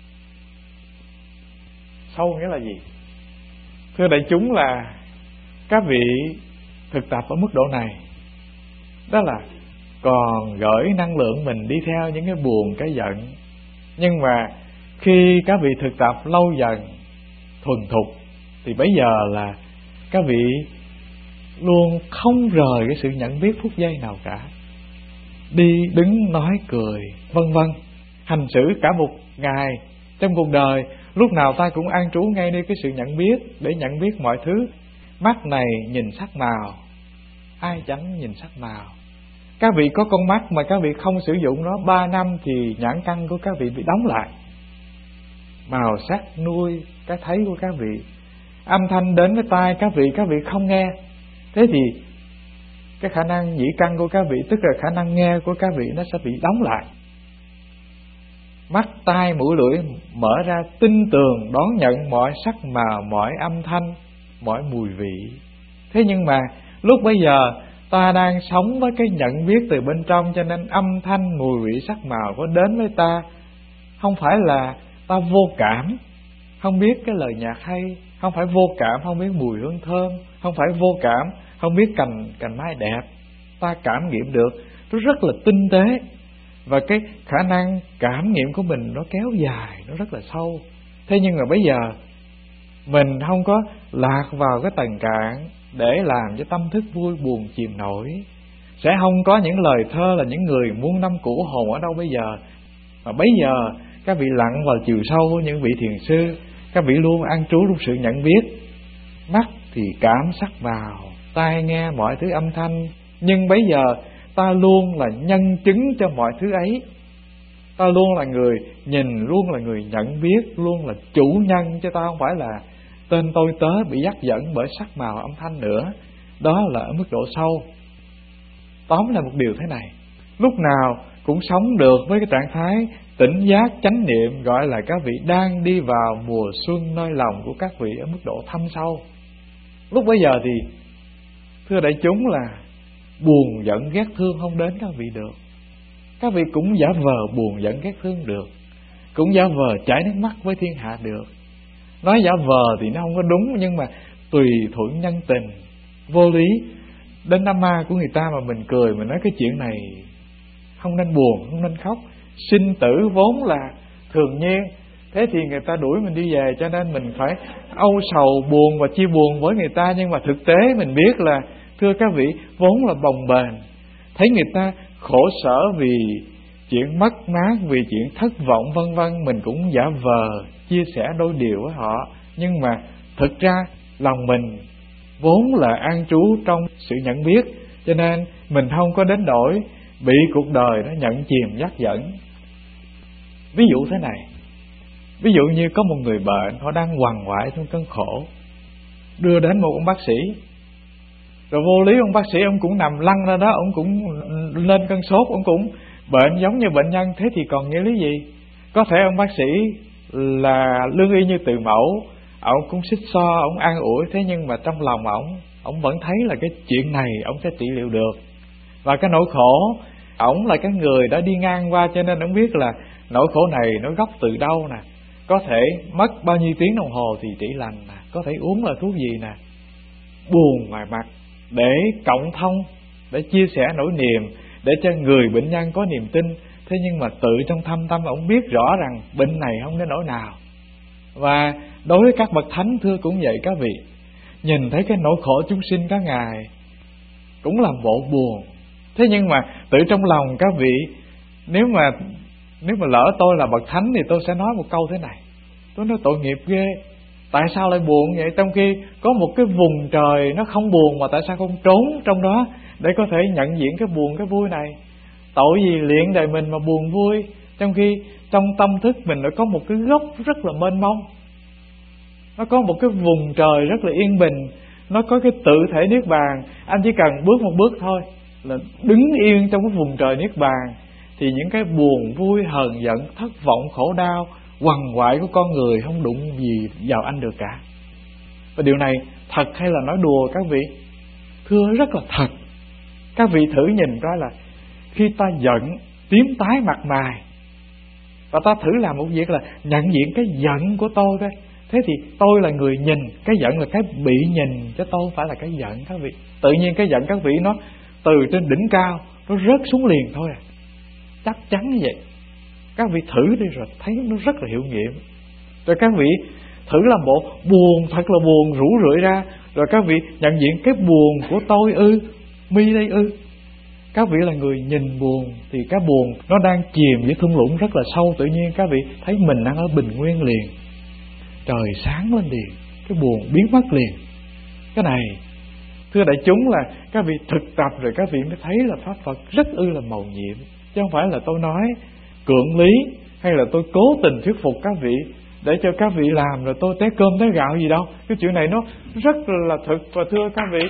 sâu nghĩa là gì? Thưa đại chúng, là các vị thực tập ở mức độ này, đó là còn gửi năng lượng mình đi theo những cái buồn, cái giận. Nhưng mà khi các vị thực tập lâu dần, thuần thục, thì bây giờ là các vị luôn không rời cái sự nhận biết phút giây nào cả. Đi, đứng, nói, cười, vân vân, hành xử cả một ngày trong cuộc đời, lúc nào ta cũng an trú ngay nơi cái sự nhận biết, để nhận biết mọi thứ. Mắt này nhìn sắc màu, ai chẳng nhìn sắc màu. Các vị có con mắt mà các vị không sử dụng nó ba năm thì nhãn căn của các vị bị đóng lại. Màu sắc nuôi cái thấy của các vị. Âm thanh đến với tai các vị, các vị không nghe. Thế thì cái khả năng nhĩ căn của các vị, tức là khả năng nghe của các vị, nó sẽ bị đóng lại. Mắt, tai, mũi, lưỡi mở ra tinh tường đón nhận mọi sắc màu, mọi âm thanh, mọi mùi vị. Thế nhưng mà lúc bây giờ ta đang sống với cái nhận biết từ bên trong, cho nên âm thanh, mùi vị, sắc màu có đến với ta, không phải là ta vô cảm, không biết cái lời nhạc hay, không phải vô cảm không biết mùi hương thơm, không phải vô cảm không biết cành cành mai đẹp. Ta cảm nghiệm được, nó rất là tinh tế, và cái khả năng cảm nghiệm của mình nó kéo dài, nó rất là sâu. Thế nhưng mà bây giờ mình không có lạc vào cái tầng cạn để làm cho tâm thức vui buồn chìm nổi. Sẽ không có những lời thơ là những người muôn năm cũ hồn ở đâu bây giờ. Mà bây giờ các vị lặn vào chiều sâu của những vị thiền sư, các vị luôn an trú trong sự nhận biết. Mắt thì cảm sắc vào, tai nghe mọi thứ âm thanh. Nhưng bây giờ ta luôn là nhân chứng cho mọi thứ ấy. Ta luôn là người nhìn, luôn là người nhận biết, luôn là chủ nhân, chứ ta không phải là tên tôi tớ bị dắt dẫn bởi sắc màu âm thanh nữa. Đó là ở mức độ sâu. Tóm lại một điều thế này, lúc nào cũng sống được với cái trạng thái tỉnh giác chánh niệm, gọi là các vị đang đi vào mùa xuân nơi lòng của các vị ở mức độ thâm sâu. Lúc bấy giờ thì thưa đại chúng, là buồn giận ghét thương không đến các vị được. Các vị cũng giả vờ buồn giận ghét thương được, cũng giả vờ chảy nước mắt với thiên hạ được. Nói giả vờ thì nó không có đúng, nhưng mà tùy thuận nhân tình. Vô lý đến năm ma của người ta mà mình cười, mình nói cái chuyện này không nên buồn, không nên khóc. Sinh tử vốn là thường nhiên, thế thì người ta đuổi mình đi về, cho nên mình phải âu sầu buồn và chia buồn với người ta. Nhưng mà thực tế mình biết là, thưa các vị, vốn là bồng bềnh. Thấy người ta khổ sở vì chuyện mất mát, vì chuyện thất vọng vân vân, mình cũng giả vờ chia sẻ đôi điều với họ. Nhưng mà thực ra lòng mình vốn là an trú trong sự nhận biết, cho nên mình không có đến nỗi bị cuộc đời nó nhận chìm dắt dẫn. Ví dụ thế này, ví dụ như có một người bệnh, họ đang quằn quại trong cơn khổ, đưa đến một ông bác sĩ, rồi vô lý ông bác sĩ ông cũng nằm lăn ra đó, ông cũng lên cơn sốt, ông cũng bệnh giống như bệnh nhân. Thế thì còn nghĩa lý gì? Có thể ông bác sĩ là lương y như từ mẫu, ông cũng xích xoa, ông an ủi, thế nhưng mà trong lòng ông, ông vẫn thấy là cái chuyện này ông sẽ trị liệu được. Và cái nỗi khổ, ông là cái người đã đi ngang qua, cho nên ông biết là nỗi khổ này nó gốc từ đâu nè, có thể mất bao nhiêu tiếng đồng hồ thì trị lành nè, có thể uống là thuốc gì nè. Buồn ngoài mặt để cộng thông, để chia sẻ nỗi niềm, để cho người bệnh nhân có niềm tin. Thế nhưng mà tự trong thâm tâm ông biết rõ rằng bệnh này không đến nỗi nào. Và đối với các bậc thánh thưa cũng vậy các vị, nhìn thấy cái nỗi khổ chúng sinh các ngài cũng làm bộ buồn. Thế nhưng mà tự trong lòng các vị, nếu mà nếu mà lỡ tôi là bậc thánh thì tôi sẽ nói một câu thế này. Tôi nói tội nghiệp ghê, tại sao lại buồn vậy? Trong khi có một cái vùng trời nó không buồn, mà tại sao không trốn trong đó để có thể nhận diện cái buồn cái vui này? Tội gì luyện đời mình mà buồn vui, trong khi trong tâm thức mình đã có một cái gốc rất là mênh mông, nó có một cái vùng trời rất là yên bình, nó có cái tự thể niết bàn. Anh chỉ cần bước một bước thôi là đứng yên trong cái vùng trời niết bàn, thì những cái buồn vui, hờn giận, thất vọng, khổ đau, quằn quại của con người không đụng gì vào anh được cả. Và điều này thật hay là nói đùa các vị? Thưa rất là thật. Các vị thử nhìn coi là khi ta giận, tím tái mặt mày, và ta thử làm một việc là nhận diện cái giận của tôi thôi. Thế thì tôi là người nhìn, cái giận là cái bị nhìn, chứ tôi không phải là cái giận các vị. Tự nhiên cái giận các vị nó từ trên đỉnh cao nó rớt xuống liền thôi à. Chắc chắn như vậy. Các vị thử đi rồi thấy nó rất là hiệu nghiệm. Rồi các vị thử làm bộ buồn, thật là buồn, rủ rượi ra. Rồi các vị nhận diện cái buồn của tôi ư, mi đây ư. Các vị là người nhìn buồn, thì cái buồn nó đang chìm với thung lũng rất là sâu. Tự nhiên các vị thấy mình đang ở bình nguyên liền, trời sáng lên liền, cái buồn biến mất liền. Cái này thưa đại chúng là các vị thực tập rồi các vị mới thấy là Pháp Phật rất ư là mầu nhiệm. Chứ không phải là tôi nói cưỡng lý, hay là tôi cố tình thuyết phục các vị để cho các vị làm rồi tôi té cơm té gạo gì đâu. Cái chuyện này nó rất là thực. Và thưa các vị,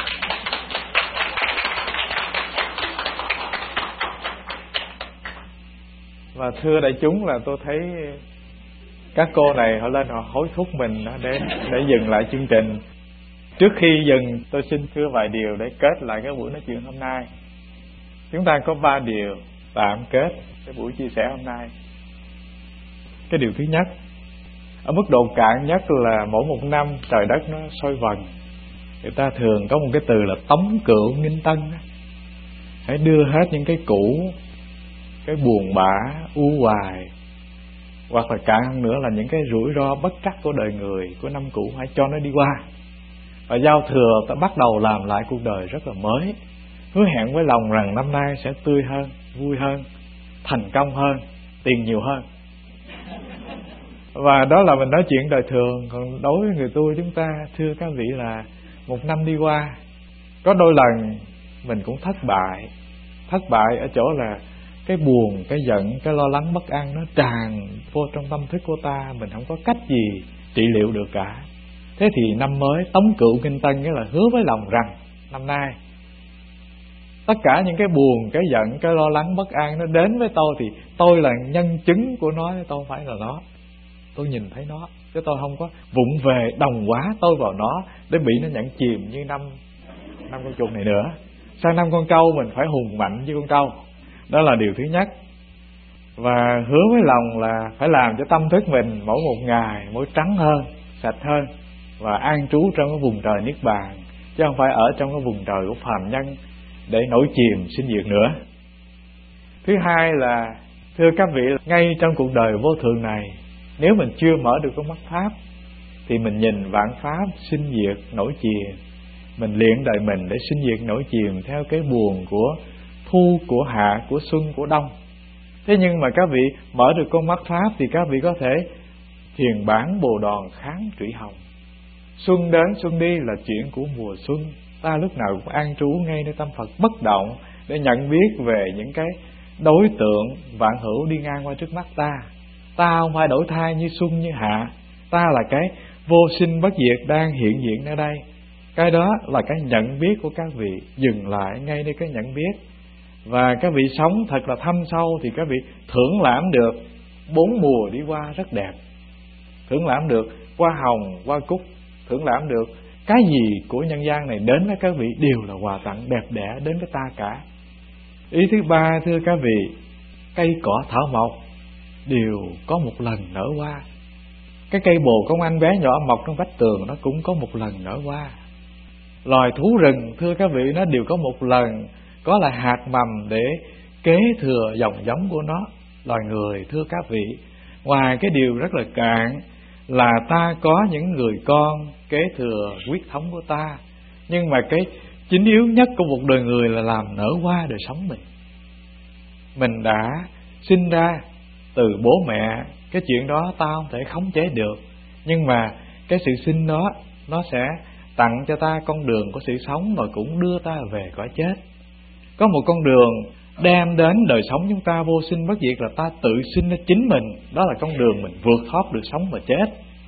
và thưa đại chúng là tôi thấy các cô này họ lên họ hối thúc mình để để dừng lại chương trình. Trước khi dừng, tôi xin thưa vài điều để kết lại cái buổi nói chuyện hôm nay. Chúng ta có ba điều tạm kết cái buổi chia sẻ hôm nay. Cái điều thứ nhất, ở mức độ cạn nhất là mỗi một năm trời đất nó sôi vần, người ta thường có một cái từ là tống cựu nghinh tân. Hãy đưa hết những cái cũ, cái buồn bã, u hoài, hoặc là cạn hơn nữa là những cái rủi ro bất trắc của đời người, của năm cũ, hãy cho nó đi qua. Và giao thừa ta bắt đầu làm lại cuộc đời rất là mới, hứa hẹn với lòng rằng năm nay sẽ tươi hơn, vui hơn, thành công hơn, tiền nhiều hơn. Và đó là mình nói chuyện đời thường. Còn đối với người tôi chúng ta, thưa các vị, là một năm đi qua, có đôi lần mình cũng thất bại. Thất bại ở chỗ là cái buồn, cái giận, cái lo lắng bất an nó tràn vô trong tâm thức của ta, mình không có cách gì trị liệu được cả. Thế thì năm mới tống cựu kinh tân, nghĩa là hứa với lòng rằng năm nay tất cả những cái buồn, cái giận, cái lo lắng bất an nó đến với tôi thì tôi là nhân chứng của nó, tôi không phải là nó. Tôi nhìn thấy nó, chứ tôi không có vụng về đồng hóa tôi vào nó để bị nó nhận chìm như năm năm con chuột này nữa. Sang năm con trâu mình phải hùng mạnh như con trâu. Đó là điều thứ nhất. Và hứa với lòng là phải làm cho tâm thức mình mỗi một ngày mỗi trắng hơn, sạch hơn, và an trú trong cái vùng trời niết bàn, chứ không phải ở trong cái vùng trời của phàm nhân để nổi chìm sinh diệt nữa. Thứ hai là, thưa các vị, ngay trong cuộc đời vô thường này, nếu mình chưa mở được con mắt Pháp thì mình nhìn vạn pháp sinh diệt nổi chìm, mình luyện đời mình để sinh diệt nổi chìm theo cái buồn của thu, của hạ, của xuân, của đông. Thế nhưng mà các vị mở được con mắt Pháp thì các vị có thể thiền bản bồ đòn kháng trụy hồng. Xuân đến xuân đi là chuyện của mùa xuân, ta lúc nào cũng an trú ngay nơi tâm Phật bất động để nhận biết về những cái đối tượng vạn hữu đi ngang qua trước mắt ta. Ta không phải đổi thay như xuân như hạ, ta là cái vô sinh bất diệt đang hiện diện ở đây. Cái đó là cái nhận biết của các vị, dừng lại ngay nơi cái nhận biết. Và các vị sống thật là thâm sâu thì các vị thưởng lãm được bốn mùa đi qua rất đẹp. Thưởng lãm được hoa hồng, hoa cúc, thưởng lãm được cái gì của nhân gian này đến với các vị đều là quà tặng đẹp đẽ đến với ta cả. Ý thứ ba, thưa các vị, cây cỏ thảo mộc đều có một lần nở hoa. Cái cây bồ công anh bé nhỏ mọc trong vách tường nó cũng có một lần nở hoa. Loài thú rừng, thưa các vị, nó đều có một lần có lại hạt mầm để kế thừa dòng giống của nó. Loài người, thưa các vị, ngoài cái điều rất là cạn là ta có những người con kế thừa huyết thống của ta, nhưng mà cái chính yếu nhất của một đời người là làm nở hoa đời sống mình. Mình đã sinh ra từ bố mẹ, cái chuyện đó ta không thể khống chế được, nhưng mà cái sự sinh đó nó sẽ tặng cho ta con đường của sự sống và cũng đưa ta về cõi chết. Có một con đường đem đến đời sống chúng ta vô sinh bất diệt là ta tự sinh ra chính mình. Đó là con đường mình vượt thoát được sống và chết.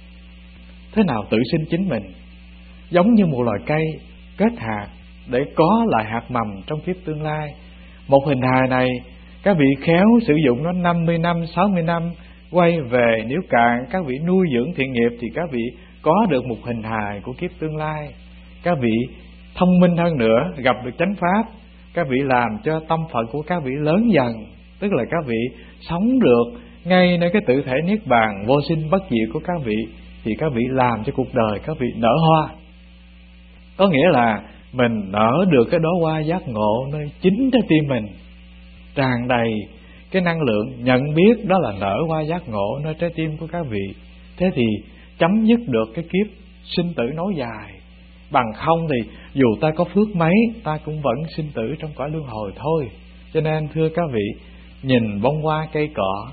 Thế nào tự sinh chính mình? Giống như một loài cây kết hạt để có lại hạt mầm trong kiếp tương lai. Một hình hài này các vị khéo sử dụng nó năm mươi năm, sáu mươi năm, quay về nếu cạn các vị nuôi dưỡng thiện nghiệp thì các vị có được một hình hài của kiếp tương lai. Các vị thông minh hơn nữa, gặp được chánh pháp, các vị làm cho tâm Phật của các vị lớn dần, tức là các vị sống được ngay nơi cái tự thể niết bàn vô sinh bất diệt của các vị, thì các vị làm cho cuộc đời các vị nở hoa. Có nghĩa là mình nở được cái đóa hoa giác ngộ nơi chính trái tim mình, tràn đầy cái năng lượng nhận biết đó là nở hoa giác ngộ nơi trái tim của các vị. Thế thì chấm dứt được cái kiếp sinh tử nối dài. Bằng không thì dù ta có phước mấy, ta cũng vẫn sinh tử trong cõi luân hồi thôi. Cho nên thưa các vị, nhìn bông hoa cây cỏ,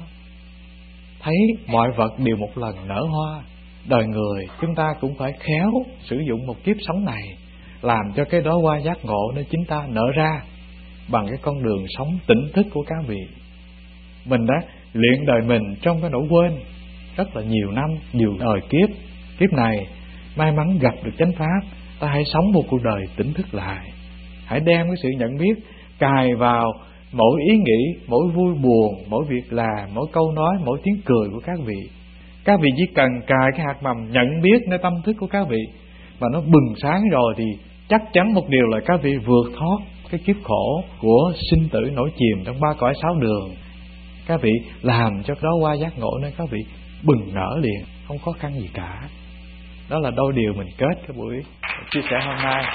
thấy mọi vật đều một lần nở hoa. Đời người chúng ta cũng phải khéo sử dụng một kiếp sống này, làm cho cái đó hoa giác ngộ nơi chính ta nở ra bằng cái con đường sống tỉnh thức của các vị. Mình đã luyện đời mình trong cái nỗi quên rất là nhiều năm, nhiều đời kiếp. Kiếp này may mắn gặp được chánh pháp, ta hãy sống một cuộc đời tỉnh thức lại. Hãy đem cái sự nhận biết cài vào mỗi ý nghĩ, mỗi vui buồn, mỗi việc làm, mỗi câu nói, mỗi tiếng cười của các vị. Các vị chỉ cần cài cái hạt mầm nhận biết nơi tâm thức của các vị mà nó bừng sáng rồi thì chắc chắn một điều là các vị vượt thoát cái kiếp khổ của sinh tử nổi chìm trong ba cõi sáu đường. Các vị làm cho đó hoa giác ngộ nên các vị bừng nở liền, không khó khăn gì cả. Đó là đôi điều mình kết cái buổi chia sẻ hôm nay.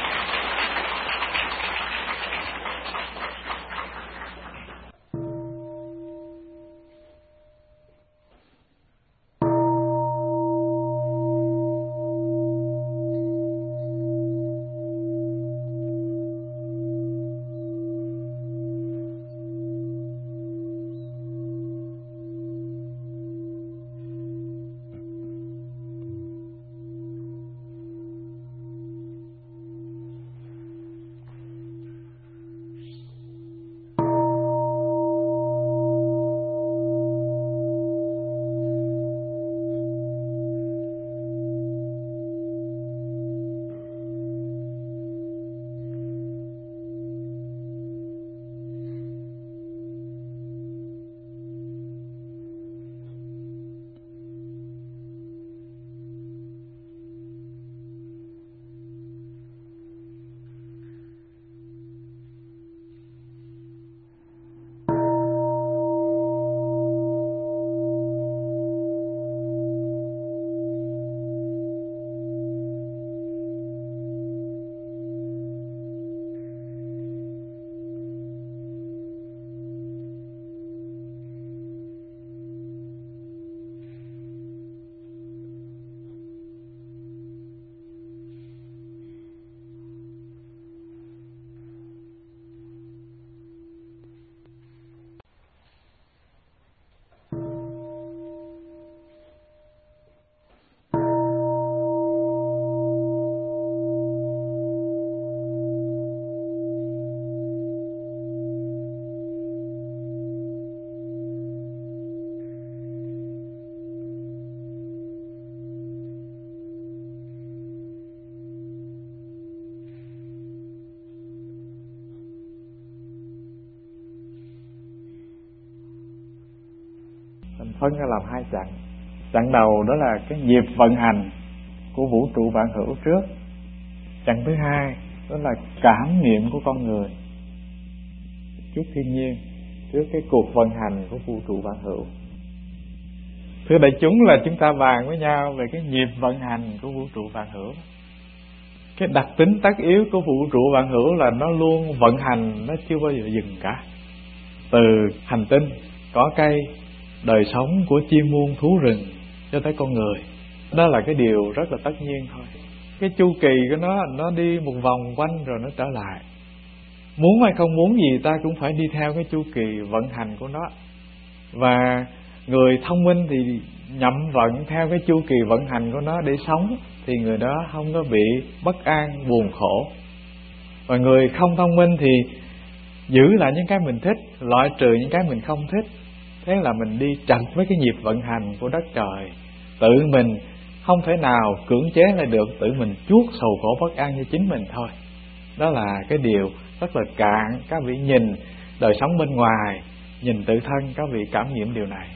Mình phân ra làm hai chặng. Chặng đầu đó là cái nhịp vận hành của vũ trụ vạn hữu trước. Chặng thứ hai đó là cảm nghiệm của con người trước thiên nhiên, trước cái cuộc vận hành của vũ trụ vạn hữu. Thưa đại chúng, là chúng ta bàn với nhau về cái nhịp vận hành của vũ trụ vạn hữu. Cái đặc tính tất yếu của vũ trụ vạn hữu là nó luôn vận hành, nó chưa bao giờ dừng cả. Từ hành tinh, cỏ cây, đời sống của chim muông thú rừng cho tới con người, đó là cái điều rất là tất nhiên thôi. Cái chu kỳ của nó, nó đi một vòng quanh rồi nó trở lại. Muốn hay không muốn gì ta cũng phải đi theo cái chu kỳ vận hành của nó. Và người thông minh thì nhậm vận theo cái chu kỳ vận hành của nó để sống, thì người đó không có bị bất an, buồn khổ. Và người không thông minh thì giữ lại những cái mình thích, loại trừ những cái mình không thích. Thế là mình đi chặt với cái nhịp vận hành của đất trời. Tự mình không thể nào cưỡng chế lại được, tự mình chuốc sầu khổ bất an cho chính mình thôi. Đó là cái điều rất là cạn. Các vị nhìn đời sống bên ngoài, nhìn tự thân, các vị cảm nghiệm điều này.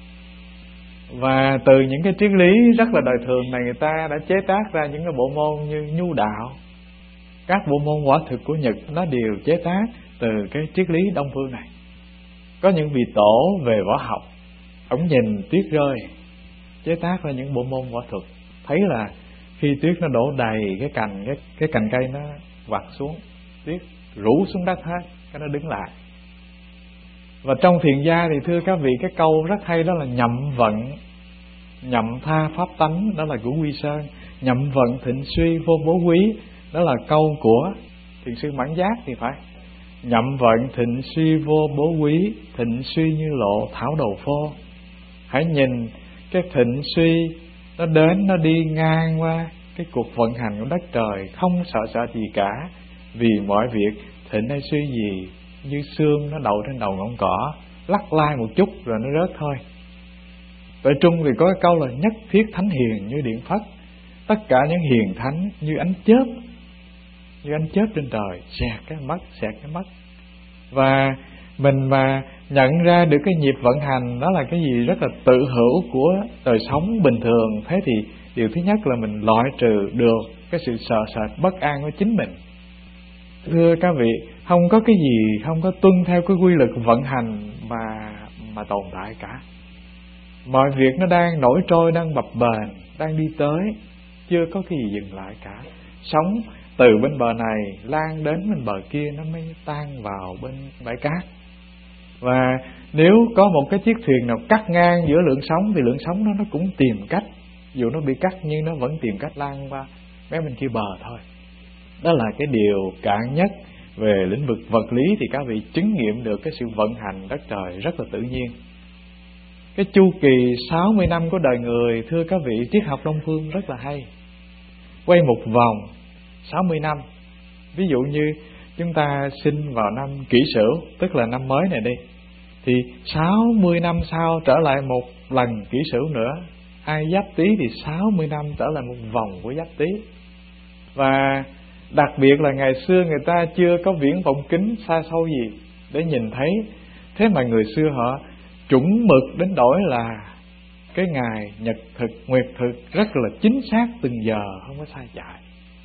Và từ những cái triết lý rất là đời thường này, người ta đã chế tác ra những cái bộ môn như nhu đạo. Các bộ môn võ thực của Nhật nó đều chế tác từ cái triết lý Đông phương này. Có những vị tổ về võ học, ông nhìn tuyết rơi, chế tác ra những bộ môn võ thuật. Thấy là khi tuyết nó đổ đầy cái cành cái, cái cành cây nó vặt xuống, tuyết rủ xuống đất hết, cái nó đứng lại. Và trong thiền gia thì thưa các vị, cái câu rất hay đó là nhậm vận, nhậm tha pháp tánh, đó là của Quy Sơn. Nhậm vận thịnh suy vô bố quý, đó là câu của thiền sư Mãn Giác thì phải. Nhậm vận thịnh suy vô bố quý, thịnh suy như lộ thảo đầu phô. Hãy nhìn cái thịnh suy nó đến, nó đi ngang qua cái cuộc vận hành của đất trời, không sợ sợ gì cả. Vì mọi việc thịnh hay suy gì như sương nó đậu trên đầu ngọn cỏ, lắc lai một chút rồi nó rớt thôi. Tại Trung thì có cái câu là nhất thiết thánh hiền như điện phất. Tất cả những hiền thánh như ánh chớp, như ánh chớp trên trời, xẹt cái mất, xẹt cái mất. Và mình mà nhận ra được cái nhịp vận hành đó là cái gì rất là tự hữu của đời sống bình thường, thế thì điều thứ nhất là mình loại trừ được cái sự sợ sệt bất an của chính mình. Thưa các vị, không có cái gì không có tuân theo cái quy luật vận hành mà mà tồn tại cả. Mọi việc nó đang nổi trôi, đang bập bềnh, đang đi tới, chưa có cái gì dừng lại cả. Sóng từ bên bờ này lan đến bên bờ kia, nó mới tan vào bên bãi cát. Và nếu có một cái chiếc thuyền nào cắt ngang giữa lượng sóng thì lượng sóng đó nó cũng tìm cách, dù nó bị cắt nhưng nó vẫn tìm cách lan qua mấy bên kia bờ thôi. Đó là cái điều cạn nhất về lĩnh vực vật lý, thì các vị chứng nghiệm được cái sự vận hành đất trời rất là tự nhiên. Cái chu kỳ sáu mươi năm của đời người, thưa các vị, triết học Đông phương rất là hay. Quay một vòng sáu mươi năm. Ví dụ như chúng ta sinh vào năm Kỷ Sửu, tức là năm mới này đi, thì sáu mươi năm sau trở lại một lần Kỷ Sửu nữa. Ai Giáp Tý thì sáu mươi năm trở lại một vòng của Giáp Tý. Và đặc biệt là ngày xưa người ta chưa có viễn vọng kính xa xôi gì để nhìn thấy. Thế mà người xưa họ chuẩn mực đến đổi là cái ngày nhật thực, nguyệt thực rất là chính xác từng giờ, không có sai chạy.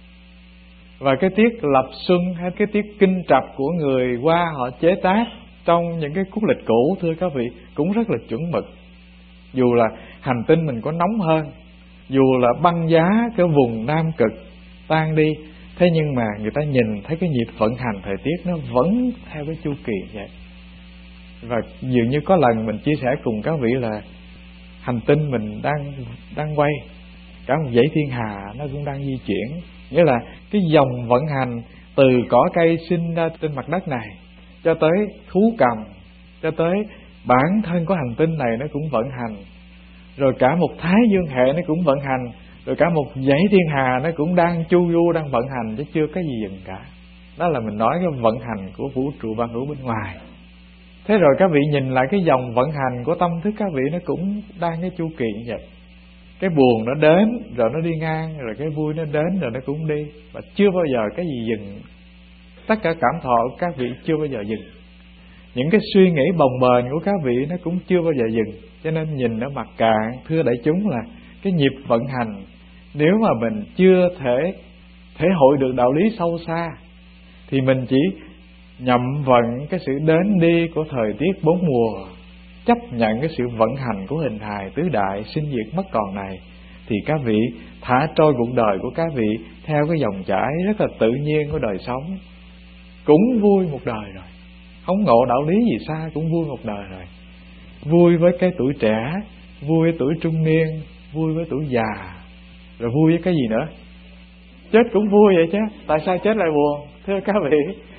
Và cái tiết lập xuân hay cái tiết kinh trập của người Hoa họ chế tác trong những cái cuốn lịch cũ, thưa các vị, cũng rất là chuẩn mực. Dù là hành tinh mình có nóng hơn, dù là băng giá cái vùng Nam Cực tan đi, thế nhưng mà người ta nhìn thấy cái nhịp vận hành thời tiết nó vẫn theo cái chu kỳ vậy. Và dường như có lần mình chia sẻ cùng các vị là hành tinh mình đang đang quay, cả một dãy thiên hà nó cũng đang di chuyển. Nghĩa là cái dòng vận hành từ cỏ cây sinh ra trên mặt đất này, cho tới thú cầm, cho tới bản thân của hành tinh này nó cũng vận hành. Rồi cả một thái dương hệ nó cũng vận hành. Rồi cả một dãy thiên hà nó cũng đang chu du, đang vận hành, chứ chưa có gì dừng cả. Đó là mình nói cái vận hành của vũ trụ vạn hữu bên ngoài. Thế rồi các vị nhìn lại cái dòng vận hành của tâm thức các vị, nó cũng đang cái chu kỳ như vậy. Cái buồn nó đến rồi nó đi ngang, rồi cái vui nó đến rồi nó cũng đi, và chưa bao giờ cái gì dừng. Tất cả cảm thọ các vị chưa bao giờ dừng. những cái suy nghĩ bồng bềnh của các vị nó cũng chưa bao giờ dừng. Cho nên nhìn ở mặt cạn, thưa đại chúng, là cái nhịp vận hành, nếu mà mình chưa thể thể hội được đạo lý sâu xa thì mình chỉ nhậm vận cái sự đến đi của thời tiết bốn mùa, chấp nhận cái sự vận hành của hình hài tứ đại sinh diệt mất còn này, thì các vị thả trôi cuộc đời của các vị theo cái dòng chảy rất là tự nhiên của đời sống, cũng vui một đời rồi. Không ngộ đạo lý gì xa cũng vui một đời rồi. Vui với cái tuổi trẻ, vui với tuổi trung niên, vui với tuổi già, rồi vui với cái gì nữa? Chết cũng vui vậy chứ. Tại sao chết lại buồn? Thưa các vị,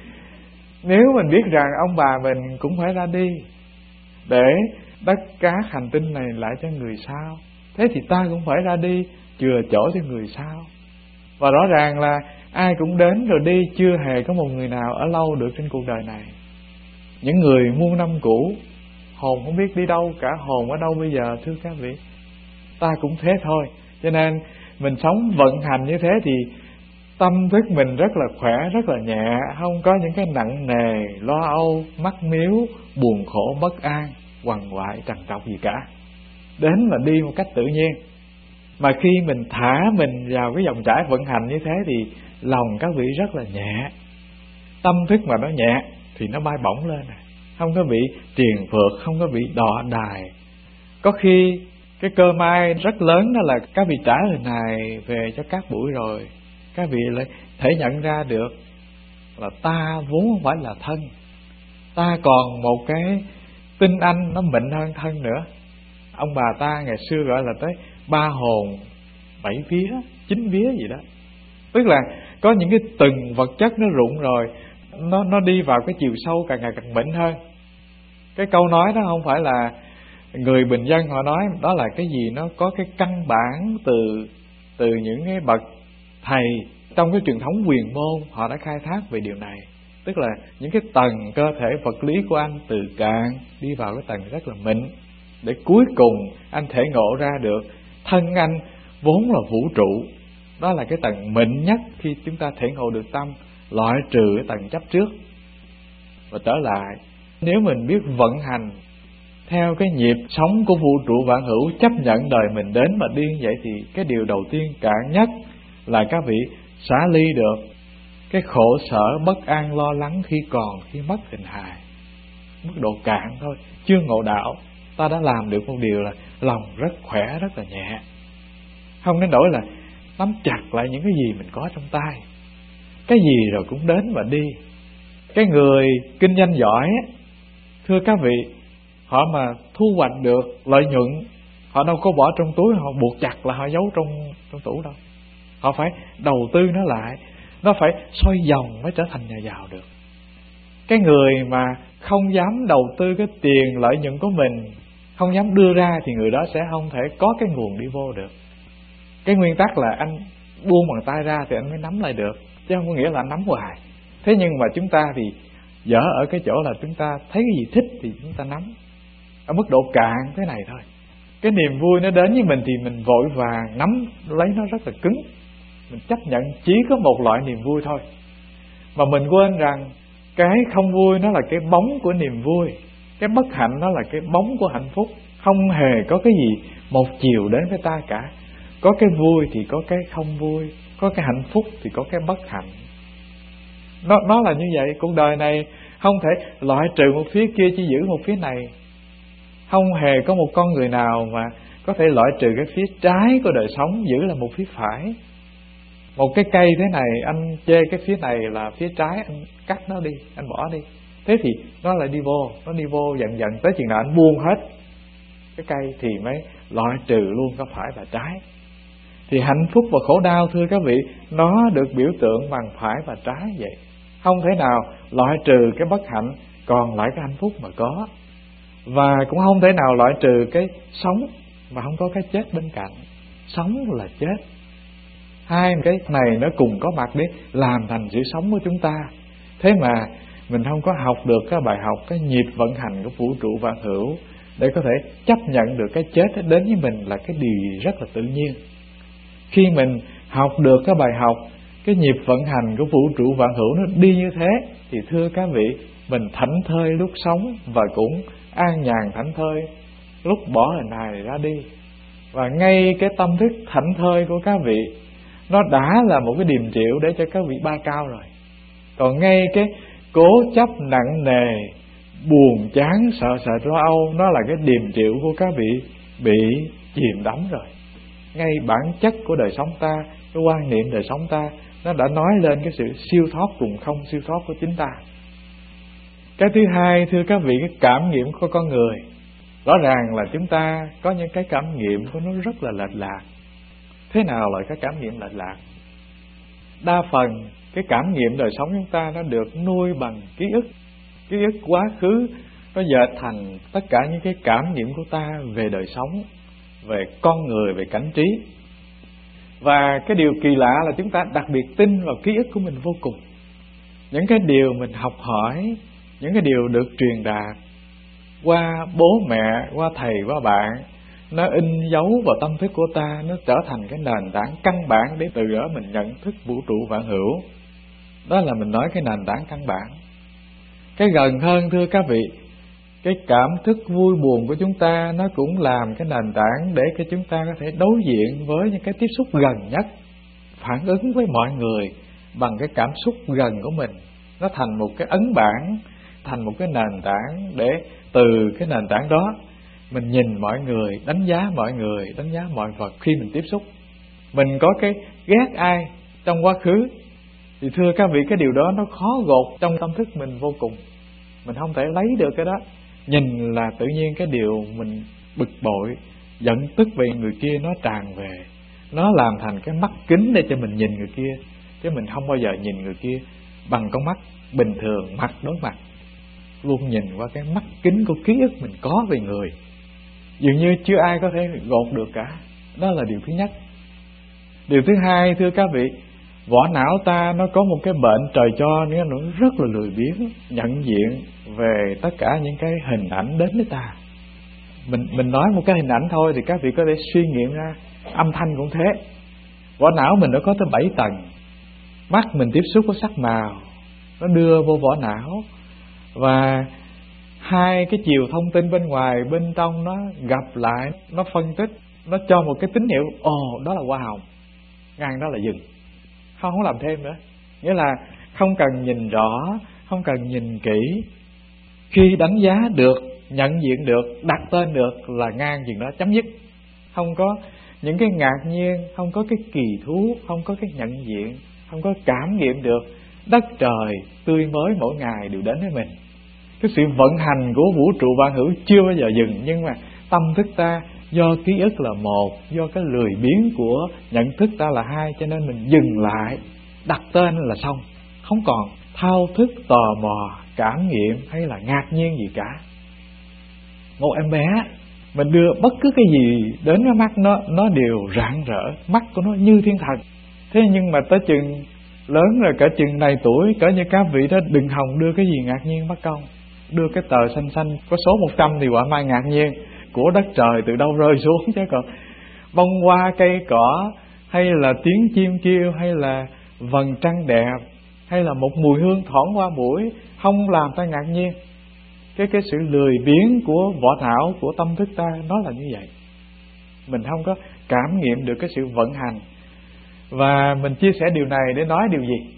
nếu mình biết rằng ông bà mình cũng phải ra đi để đất cát hành tinh này lại cho người sau, thế thì ta cũng phải ra đi chừa chỗ cho người sau. Và rõ ràng là ai cũng đến rồi đi, chưa hề có một người nào ở lâu được trên cuộc đời này. Những người muôn năm cũ, hồn không biết đi đâu cả, hồn ở đâu bây giờ thưa các vị? Ta cũng thế thôi. Cho nên mình sống vận hành như thế thì tâm thức mình rất là khỏe, rất là nhẹ, không có những cái nặng nề, lo âu, mắc miếu, buồn khổ, bất an, quằn quại, trằn trọc gì cả. Đến và đi một cách tự nhiên. Mà khi mình thả mình vào cái dòng chảy vận hành như thế thì lòng các vị rất là nhẹ. Tâm thức mà nó nhẹ thì nó bay bổng lên, không có bị triền phượt, không có bị đọa đài. Có khi cái cơ may rất lớn đó là các vị trả hình hài về cho các buổi rồi, các vị lại thể nhận ra được là ta vốn không phải là thân, ta còn một cái tinh anh nó mịn hơn thân nữa. Ông bà ta ngày xưa gọi là tới ba hồn, bảy vía, chín vía gì đó. Tức là có những cái từng vật chất nó rụng rồi, nó nó đi vào cái chiều sâu càng ngày càng mịn hơn. Cái câu nói đó không phải là người bình dân họ nói, đó là cái gì nó có cái căn bản từ từ những cái bậc thầy trong cái truyền thống huyền môn, họ đã khai thác về điều này. Tức là những cái tầng cơ thể vật lý của anh từ cạn đi vào cái tầng rất là mịn, để cuối cùng anh thể ngộ ra được thân anh vốn là vũ trụ. Đó là cái tầng mịn nhất khi chúng ta thể ngộ được tâm, loại trừ cái tầng chấp trước. Và trở lại, nếu mình biết vận hành theo cái nhịp sống của vũ trụ vạn hữu, chấp nhận đời mình đến mà đi như vậy, thì cái điều đầu tiên cạn nhất là các vị xả ly được cái khổ sở bất an lo lắng khi còn, khi mất hình hài. Mức độ cạn thôi, chưa ngộ đạo, ta đã làm được một điều là lòng rất khỏe, rất là nhẹ. Không đến nỗi là nắm chặt lại những cái gì mình có trong tay, cái gì rồi cũng đến và đi. Cái người kinh doanh giỏi, thưa các vị, họ mà thu hoạch được lợi nhuận, họ đâu có bỏ trong túi, họ buộc chặt là họ giấu trong trong tủ đâu. Họ phải đầu tư nó lại, nó phải xoay vòng mới trở thành nhà giàu được. Cái người mà không dám đầu tư cái tiền lợi nhuận của mình, không dám đưa ra, thì người đó sẽ không thể có cái nguồn đi vô được. Cái nguyên tắc là anh buông bàn tay ra thì anh mới nắm lại được, chứ không có nghĩa là anh nắm hoài. Thế nhưng mà chúng ta thì dở ở cái chỗ là chúng ta thấy cái gì thích thì chúng ta nắm. Ở mức độ cạn thế này thôi. Cái niềm vui nó đến với mình thì mình vội vàng nắm lấy nó rất là cứng. Mình chấp nhận chỉ có một loại niềm vui thôi. Mà mình quên rằng cái không vui nó là cái bóng của niềm vui, cái bất hạnh nó là cái bóng của hạnh phúc. Không hề có cái gì một chiều đến với ta cả. Có cái vui thì có cái không vui, có cái hạnh phúc thì có cái bất hạnh. Nó, nó là như vậy. Cuộc đời này không thể loại trừ một phía kia chỉ giữ một phía này. Không hề có một con người nào mà có thể loại trừ cái phía trái của đời sống, giữ là một phía phải. Một cái cây thế này, anh chê cái phía này là phía trái, anh cắt nó đi, anh bỏ đi. Thế thì nó lại đi vô, nó đi vô dần dần tới chừng nào anh buông hết cái cây thì mới loại trừ luôn có phải và trái. Thì hạnh phúc và khổ đau thưa các vị, nó được biểu tượng bằng phải và trái vậy. Không thể nào loại trừ cái bất hạnh còn lại cái hạnh phúc mà có. Và cũng không thể nào loại trừ cái sống mà không có cái chết bên cạnh. Sống là chết, hai cái này nó cùng có mặt để làm thành sự sống của chúng ta. Thế mà mình không có học được cái bài học, cái nhịp vận hành của vũ trụ vạn hữu để có thể chấp nhận được cái chết đến với mình là cái điều rất là tự nhiên. Khi mình học được cái bài học, cái nhịp vận hành của vũ trụ vạn hữu nó đi như thế, thì thưa các vị, mình thảnh thơi lúc sống và cũng an nhàn thảnh thơi lúc bỏ hình hài ra đi. Và ngay cái tâm thức thảnh thơi của các vị nó đã là một cái điềm triệu để cho các vị bay cao rồi. Còn ngay cái cố chấp nặng nề, buồn chán, sợ sệt lo âu, nó là cái điềm triệu của các vị bị chìm đắm rồi. Ngay bản chất của đời sống ta, cái quan niệm đời sống ta, nó đã nói lên cái sự siêu thoát cùng không siêu thoát của chính ta. Cái thứ hai, thưa các vị, cái cảm nghiệm của con người, rõ ràng là chúng ta có những cái cảm nghiệm của nó rất là lệch lạc. Thế nào là cái cảm nghiệm lệch lạc? Đa phần cái cảm nghiệm đời sống chúng ta nó được nuôi bằng ký ức. Ký ức quá khứ nó dệt thành tất cả những cái cảm nghiệm của ta về đời sống, về con người, về cảnh trí. Và cái điều kỳ lạ là chúng ta đặc biệt tin vào ký ức của mình vô cùng. Những cái điều mình học hỏi, những cái điều được truyền đạt qua bố mẹ, qua thầy, qua bạn, nó in dấu vào tâm thức của ta, nó trở thành cái nền tảng căn bản để từ đó mình nhận thức vũ trụ vạn hữu. Đó là mình nói cái nền tảng căn bản. Cái gần hơn, thưa các vị, cái cảm thức vui buồn của chúng ta nó cũng làm cái nền tảng để cho chúng ta có thể đối diện với những cái tiếp xúc gần nhất, phản ứng với mọi người bằng cái cảm xúc gần của mình. Nó thành một cái ấn bản, thành một cái nền tảng để từ cái nền tảng đó mình nhìn mọi người, đánh giá mọi người, đánh giá mọi vật khi mình tiếp xúc. Mình có cái ghét ai trong quá khứ thì thưa các vị, cái điều đó nó khó gột trong tâm thức mình vô cùng. Mình không thể lấy được cái đó. Nhìn là tự nhiên cái điều mình bực bội, giận tức về người kia nó tràn về. Nó làm thành cái mắt kính để cho mình nhìn người kia. Chứ mình không bao giờ nhìn người kia bằng con mắt bình thường, mặt đối mặt. Luôn nhìn qua cái mắt kính của ký ức mình có về người. Dường như chưa ai có thể gột được cả. Đó là điều thứ nhất. Điều thứ hai, thưa các vị, vỏ não ta nó có một cái bệnh trời cho, nó rất là lười biếng nhận diện về tất cả những cái hình ảnh đến với ta. Mình mình nói một cái hình ảnh thôi thì các vị có thể suy nghiệm ra. Âm thanh cũng thế. Vỏ não mình nó có tới bảy tầng. Mắt mình tiếp xúc với sắc màu, nó đưa vô vỏ não. Và hai cái chiều thông tin bên ngoài, bên trong nó gặp lại, nó phân tích, nó cho một cái tín hiệu, ồ đó là hoa hồng, ngang đó là dừng. Không, không làm thêm nữa. Nghĩa là không cần nhìn rõ, không cần nhìn kỹ. Khi đánh giá được, nhận diện được, đặt tên được là ngang chừng đó, chấm dứt. Không có những cái ngạc nhiên, không có cái kỳ thú, không có cái nhận diện, không có cảm nghiệm được đất trời tươi mới mỗi ngày đều đến với mình. Cái sự vận hành của vũ trụ vạn hữu chưa bao giờ dừng. Nhưng mà tâm thức ta do ký ức là một, do cái lười biếng của nhận thức ta là hai, cho nên mình dừng lại, đặt tên là xong. Không còn thao thức, tò mò, cảm nghiệm hay là ngạc nhiên gì cả. Một em bé, mình đưa bất cứ cái gì đến với mắt nó, nó đều rạng rỡ, mắt của nó như thiên thần. Thế nhưng mà tới chừng lớn rồi, cỡ chừng này tuổi, cỡ như các vị đó, đừng hòng đưa cái gì ngạc nhiên mất công. Đưa cái tờ xanh xanh có số một trăm thì quả mai ngạc nhiên, của đất trời từ đâu rơi xuống. Chứ còn bông hoa cây cỏ, hay là tiếng chim kêu, hay là vầng trăng đẹp, hay là một mùi hương thoảng qua mũi, không làm ta ngạc nhiên. Cái cái sự lười biếng của vỏ não, của tâm thức ta, nó là như vậy. Mình không có cảm nghiệm được cái sự vận hành. Và mình chia sẻ điều này để nói điều gì?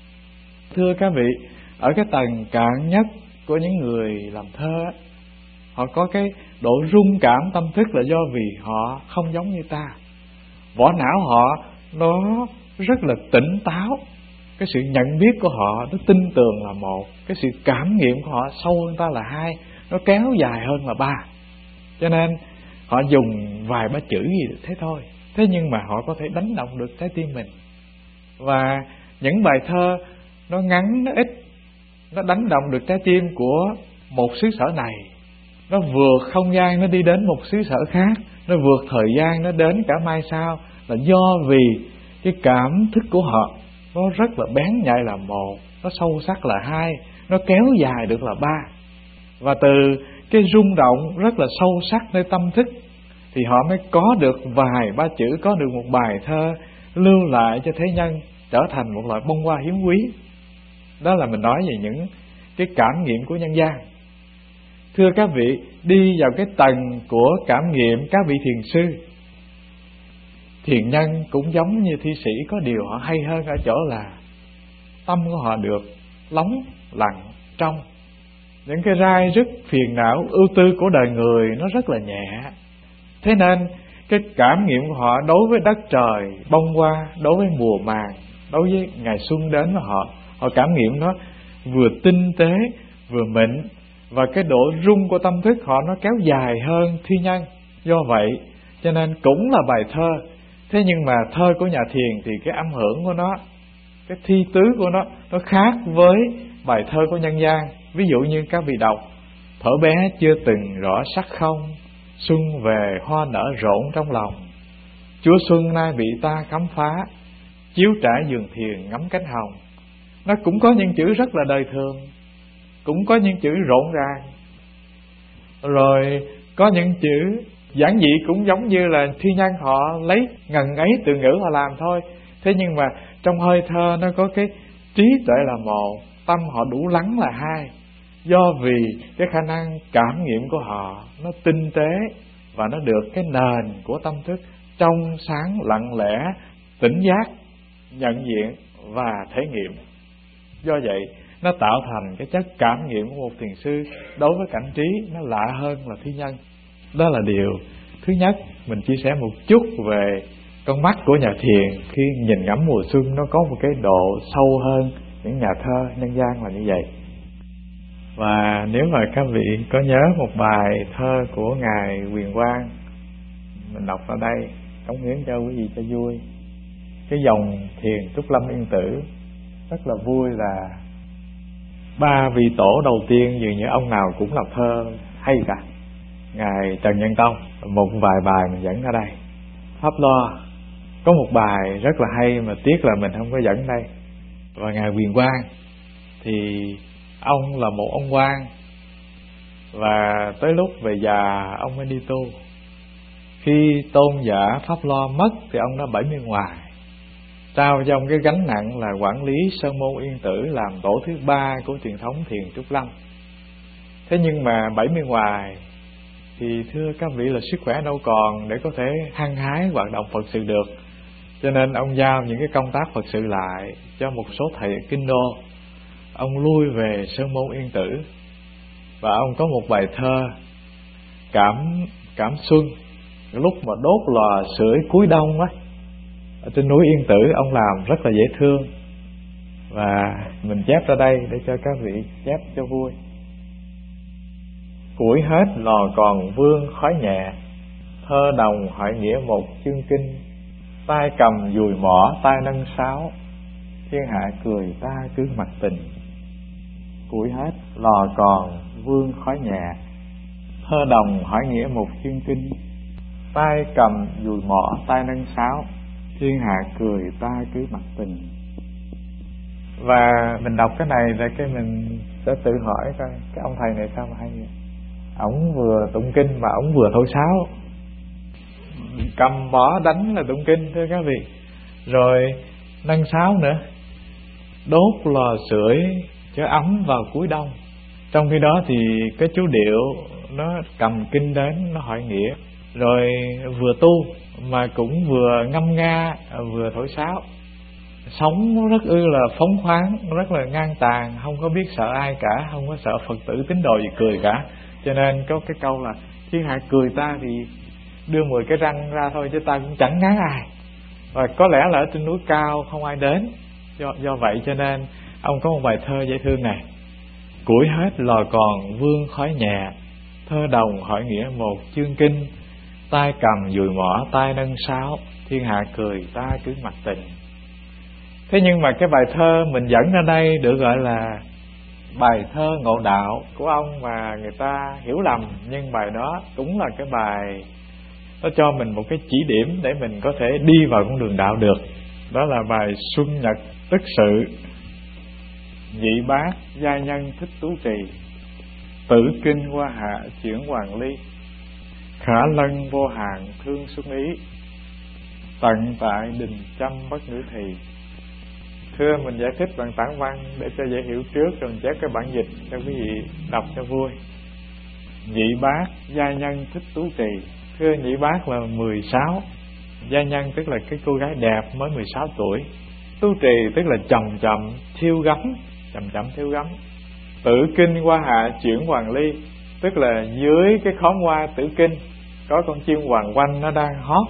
Thưa các vị, ở cái tầng cạn nhất của những người làm thơ, họ có cái độ rung cảm tâm thức là do vì họ không giống như ta. Vỏ não họ nó rất là tỉnh táo. Cái sự nhận biết của họ nó tin tưởng là một, cái sự cảm nghiệm của họ sâu hơn ta là hai, nó kéo dài hơn là ba. Cho nên họ dùng vài ba chữ gì thế thôi, thế nhưng mà họ có thể đánh động được trái tim mình. Và những bài thơ nó ngắn, nó ít, nó đánh động được trái tim của một xứ sở này. Nó vượt không gian, nó đi đến một xứ sở khác. Nó vượt thời gian, nó đến cả mai sau. Là do vì cái cảm thức của họ nó rất là bén nhạy là một, nó sâu sắc là hai, nó kéo dài được là ba. Và từ cái rung động rất là sâu sắc nơi tâm thức thì họ mới có được vài ba chữ, có được một bài thơ lưu lại cho thế nhân, trở thành một loại bông hoa hiếm quý. Đó là mình nói về những cái cảm nghiệm của nhân gian. Thưa các vị, đi vào cái tầng của cảm nghiệm các vị thiền sư, thiền nhân cũng giống như thi sĩ, có điều họ hay hơn ở chỗ là tâm của họ được lắng lặng trong. Những cái rai rứt phiền não ưu tư của đời người nó rất là nhẹ. Thế nên cái cảm nghiệm của họ đối với đất trời bông hoa, đối với mùa màng, đối với ngày xuân đến với họ, họ cảm nghiệm nó vừa tinh tế vừa mịn, và cái độ rung của tâm thức họ nó kéo dài hơn thi nhân. Do vậy cho nên cũng là bài thơ, thế nhưng mà thơ của nhà thiền thì cái âm hưởng của nó, cái thi tứ của nó nó khác với bài thơ của nhân gian. Ví dụ như các vị đọc: thuở bé chưa từng rõ sắc không, xuân về hoa nở rộn trong lòng, Chúa xuân nay bị ta khám phá, chiếu trải giường thiền ngắm cánh hồng. Nó cũng có những chữ rất là đời thường, cũng có những chữ rộn ràng, rồi có những chữ giản dị, cũng giống như là thi nhân họ lấy ngần ấy từ ngữ họ làm thôi. Thế nhưng mà trong hơi thơ nó có cái trí tuệ là một, tâm họ đủ lắng là hai. Do vì cái khả năng cảm nghiệm của họ nó tinh tế, và nó được cái nền của tâm thức trong sáng lặng lẽ, tỉnh giác, nhận diện và thể nghiệm. Do vậy nó tạo thành cái chất cảm nghiệm của một thiền sư đối với cảnh trí nó lạ hơn là thi nhân. Đó là điều thứ nhất. Mình chia sẻ một chút về con mắt của nhà thiền khi nhìn ngắm mùa xuân, nó có một cái độ sâu hơn những nhà thơ nhân gian là như vậy. Và nếu mà các vị có nhớ một bài thơ của Ngài Huyền Quang, mình đọc ở đây cống hiến cho quý vị cho vui. Cái dòng thiền Trúc Lâm Yên Tử rất là vui là ba vị tổ đầu tiên dường như ông nào cũng đọc thơ hay cả. Ngài Trần Nhân Tông, một vài bài mình dẫn ở đây. Pháp Lo có một bài rất là hay mà tiếc là mình không có dẫn đây. Và Ngài Huyền Quang thì ông là một ông quan, và tới lúc về già ông mới đi tu. Khi tôn giả Pháp Lo mất thì ông đã bảy mươi ngoài, trao cho ông cái gánh nặng là quản lý Sơn Môn Yên Tử, làm tổ thứ ba của truyền thống thiền Trúc Lâm. Thế nhưng mà bảy mươi ngoài thì thưa các vị là sức khỏe đâu còn để có thể hăng hái hoạt động Phật sự được. Cho nên ông giao những cái công tác Phật sự lại cho một số thầy kinh đô. Ông lui về Sơn Môn Yên Tử, và ông có một bài thơ cảm cảm xuân, lúc mà đốt lò sưởi cuối đông á, ở trên núi Yên Tử ông làm rất là dễ thương. Và mình chép ra đây để cho các vị chép cho vui. Củi hết lò còn vương khói nhẹ, thơ đồng hỏi nghĩa một chương kinh, tay cầm dùi mỏ tay nâng sáo, thiên hạ cười ta cứ mặc tình. Củi hết lò còn vương khói nhẹ, thơ đồng hỏi nghĩa một chương kinh, tay cầm dùi mỏ tay nâng sáo, thiên hạ cười ta cứ mặc tình. Và mình đọc cái này rồi cái mình sẽ tự hỏi coi cái ông thầy này sao mà hay vậy. Ổng vừa tụng kinh mà ổng vừa thổi sáo, cầm mỏ đánh là tụng kinh thưa các vị, rồi nâng sáo nữa, đốt lò sưởi cho ấm vào cuối đông. Trong khi đó thì cái chú Điệu nó cầm kinh đến, nó hỏi nghĩa, rồi vừa tu mà cũng vừa ngâm nga vừa thổi sáo. Sống nó rất ư là phóng khoáng, rất là ngang tàn, không có biết sợ ai cả, không có sợ Phật tử tín đồ gì cười cả. Cho nên có cái câu là thiên hạ cười ta thì đưa mười cái răng ra thôi chứ ta cũng chẳng ngán ai. Và có lẽ là ở trên núi cao không ai đến. Do, do vậy cho nên ông có một bài thơ dễ thương này: củi hết lò còn vương khói nhẹ, thơ đồng hỏi nghĩa một chương kinh, tay cầm dùi mỏ tay nâng sáo, thiên hạ cười ta cứ mặc tình. Thế nhưng mà cái bài thơ mình dẫn ra đây được gọi là bài thơ ngộ đạo của ông mà người ta hiểu lầm, nhưng bài đó cũng là cái bài nó cho mình một cái chỉ điểm để mình có thể đi vào con đường đạo được. Đó là bài Xuân Nhật Tức Sự: nhị bát gia nhân thích tú trì, tử kinh hoa hạ chuyển hoàng ly, khả lân vô hạn thương xuân ý, tận tại đình trăm bất nữ thì, Thưa, mình giải thích bằng tản văn để cho dễ hiểu trước, rồi mình chép cái bản dịch cho quý vị đọc cho vui. Nhị bác gia nhân thích tú trì. Thưa, nhị bác là mười sáu, gia nhân tức là cái cô gái đẹp mới mười sáu tuổi, tú trì tức là chậm chậm thiêu gấm, chậm chậm thiêu gấm. Tử kinh hoa hạ chuyển hoàng ly, tức là dưới cái khóm hoa tử kinh có con chim hoàng oanh nó đang hót.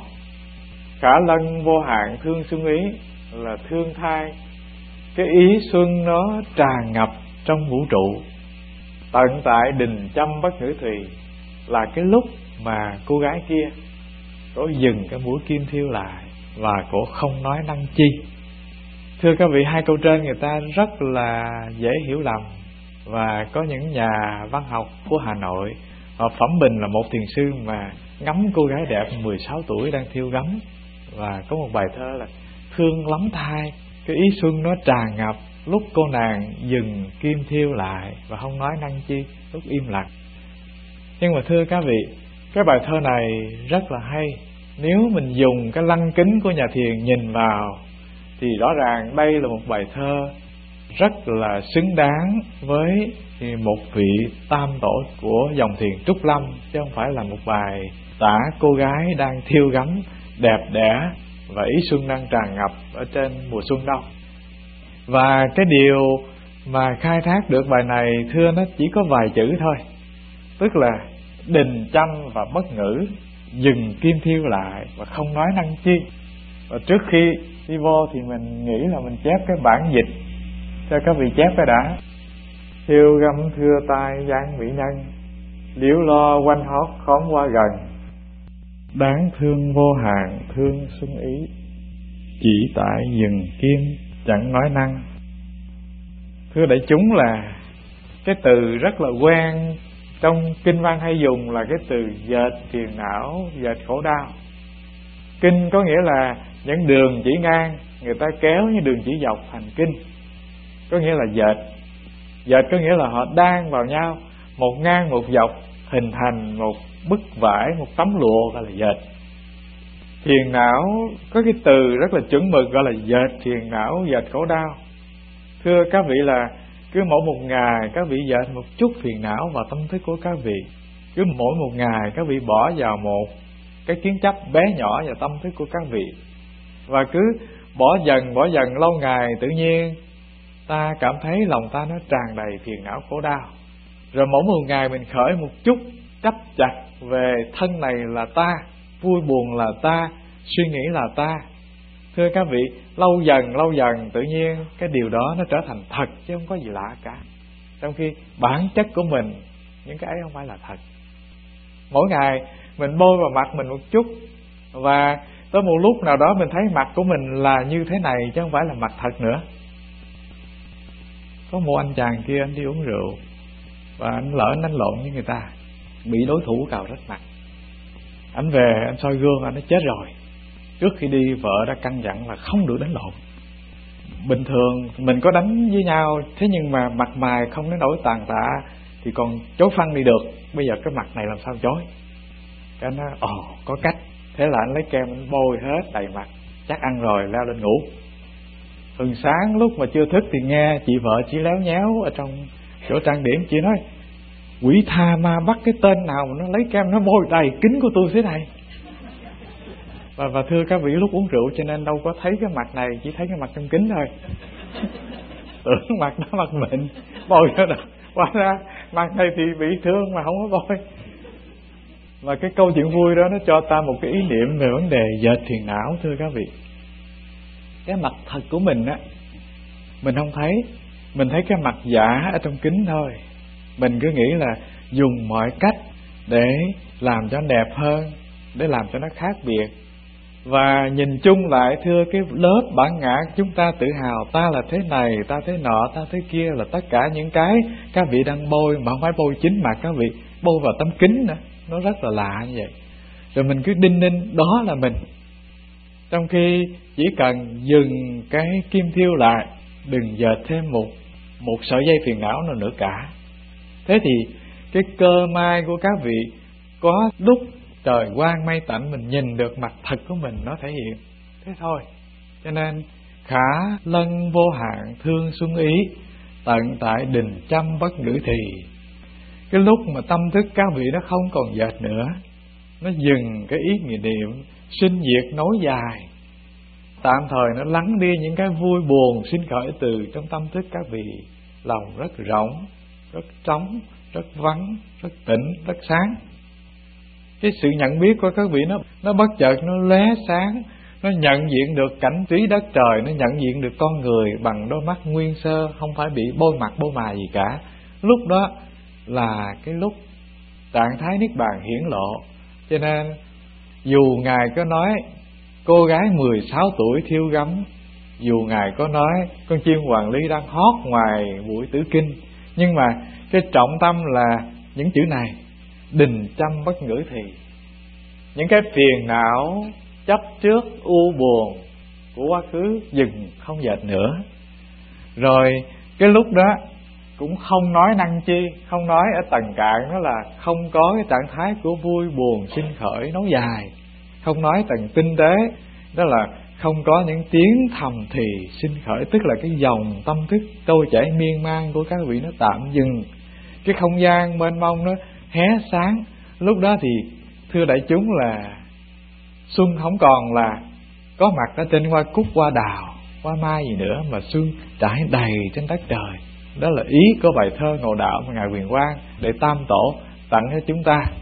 Khả lân vô hạn thương xuân ý, là thương thai cái ý xuân nó tràn ngập trong vũ trụ. Tận tại đình châm bất ngữ thùy, là cái lúc mà cô gái kia cổ dừng cái mũi kim thiêu lại và cổ không nói năng chi. Thưa các vị, hai câu trên người ta rất là dễ hiểu lầm, và có những nhà văn học của Hà Nội họ phẩm bình là một thiền sư mà ngắm cô gái đẹp mười sáu tuổi đang thiêu gấm, và có một bài thơ là thương lắm thai cái ý xuân nó tràn ngập lúc cô nàng dừng kim thiêu lại và không nói năng chi, lúc im lặng. Nhưng mà thưa các vị, cái bài thơ này rất là hay. Nếu mình dùng cái lăng kính của nhà thiền nhìn vào thì rõ ràng đây là một bài thơ rất là xứng đáng với một vị tam tổ của dòng thiền Trúc Lâm, chứ không phải là một bài tả cô gái đang thiêu gấm đẹp đẽ và ý xuân đang tràn ngập ở trên mùa xuân đâu. Và cái điều mà khai thác được bài này, thưa, nó chỉ có vài chữ thôi, tức là đình châm và bất ngữ, dừng kim thiêu lại và không nói năng chi. Và trước khi đi vô thì mình nghĩ là mình chép cái bản dịch cho các vị chép cái đã. Thiêu gấm thưa tai dáng mỹ nhân, liễu lo quanh hót khóm qua gần, đáng thương vô hạn thương xuân ý, chỉ tại dừng kim chẳng nói năng. Thưa đại chúng, là cái từ rất là quen trong kinh văn hay dùng là cái từ dệt phiền não, dệt khổ đau. Kinh có nghĩa là những đường chỉ ngang người ta kéo những đường chỉ dọc thành kinh, có nghĩa là dệt. Dệt có nghĩa là họ đan vào nhau, một ngang một dọc hình thành một bức vải, một tấm lụa, gọi là dệt. Phiền não có cái từ rất là chuẩn mực gọi là dệt phiền não, dệt khổ đau. Thưa các vị, là cứ mỗi một ngày các vị dệt một chút phiền não vào tâm thức của các vị. Cứ mỗi một ngày các vị bỏ vào một cái kiến chấp bé nhỏ vào tâm thức của các vị, và cứ bỏ dần bỏ dần lâu ngày, tự nhiên ta cảm thấy lòng ta nó tràn đầy phiền não khổ đau. Rồi mỗi một ngày mình khởi một chút chấp chặt về thân này là ta, vui buồn là ta, suy nghĩ là ta. Thưa các vị, lâu dần lâu dần tự nhiên cái điều đó nó trở thành thật, chứ không có gì lạ cả. Trong khi bản chất của mình những cái ấy không phải là thật. Mỗi ngày mình bôi vào mặt mình một chút, và tới một lúc nào đó mình thấy mặt của mình là như thế này, chứ không phải là mặt thật nữa. Có một anh chàng kia, anh đi uống rượu và anh lỡ anh đánh lộn với người ta, bị đối thủ cào rách mặt. Anh về anh soi gương, anh nói chết rồi. Trước khi đi vợ đã căn dặn là không được đánh lộn. Bình thường mình có đánh với nhau, thế nhưng mà mặt mày không đến nỗi tàn tạ thì còn chối phăng đi được, bây giờ cái mặt này làm sao chối. Cái anh nói ồ có cách. Thế là anh lấy kem anh bôi hết đầy mặt, chắc ăn rồi leo lên ngủ. Thường sáng lúc mà chưa thức thì nghe chị vợ chỉ léo nhéo ở trong chỗ trang điểm, chị nói quỷ tha ma bắt cái tên nào mà nó lấy kem nó bôi đầy kính của tôi thế này. Và, và thưa các vị, lúc uống rượu cho nên đâu có thấy cái mặt này, chỉ thấy cái mặt trong kính thôi. Tưởng mặt đó mặt mịn, bôi cho được. Hóa ra mặt này thì bị thương mà không có bôi. Và cái câu chuyện vui đó nó cho ta một cái ý niệm về vấn đề dệt phiền não. Thưa các vị, cái mặt thật của mình á, mình không thấy. Mình thấy cái mặt giả ở trong kính thôi. Mình cứ nghĩ là dùng mọi cách để làm cho đẹp hơn, để làm cho nó khác biệt. Và nhìn chung lại, thưa, cái lớp bản ngã chúng ta tự hào ta là thế này, ta thế nọ, ta thế kia, là tất cả những cái các vị đang bôi, mà không phải bôi chính mặt các vị, bôi vào tấm kính nữa. Nó rất là lạ như vậy. Rồi mình cứ đinh ninh đó là mình, trong khi chỉ cần dừng cái kim thiêu lại, đừng dệt thêm một một sợi dây phiền não nào nữa cả. Thế thì cái cơ may của các vị có lúc trời quang mây tạnh mình nhìn được mặt thật của mình nó thể hiện. Thế thôi. Cho nên khả lân vô hạn thương xuân ý, tận tại đình trăm bất ngữ thì. Cái lúc mà tâm thức các vị nó không còn dệt nữa, nó dừng cái ý nghĩa niệm sinh diệt nối dài, tạm thời nó lắng đi những cái vui buồn sinh khởi từ trong tâm thức các vị. Lòng rất rộng, rất trống, rất vắng, rất tĩnh, rất sáng. Cái sự nhận biết của các vị nó nó bất chợt nó lóe sáng, nó nhận diện được cảnh trí đất trời, nó nhận diện được con người bằng đôi mắt nguyên sơ, không phải bị bôi mặt bôi mài gì cả. Lúc đó là cái lúc trạng thái niết bàn hiển lộ. Cho nên dù Ngài có nói cô gái mười sáu tuổi thiêu gấm, dù Ngài có nói con chim hoàng ly đang hót ngoài buổi tử kinh, nhưng mà cái trọng tâm là những chữ này: đình trăm bất ngữ thì. Những cái phiền não chấp trước u buồn của quá khứ dừng không dệt nữa. Rồi cái lúc đó cũng không nói năng chi, không nói ở tầng cạn đó là không có cái trạng thái của vui buồn sinh khởi nối dài, không nói tầng tinh tế đó là không có những tiếng thầm thì sinh khởi, tức là cái dòng tâm thức trôi chảy miên man của các vị nó tạm dừng, cái không gian mênh mông nó hé sáng. Lúc đó thì thưa đại chúng là xuân không còn là có mặt ở trên hoa cúc, hoa đào, hoa mai gì nữa, mà xuân trải đầy trên đất trời. Đó là ý của bài thơ Ngộ Đạo mà Ngài Huyền Quang để Tam Tổ tặng cho chúng ta.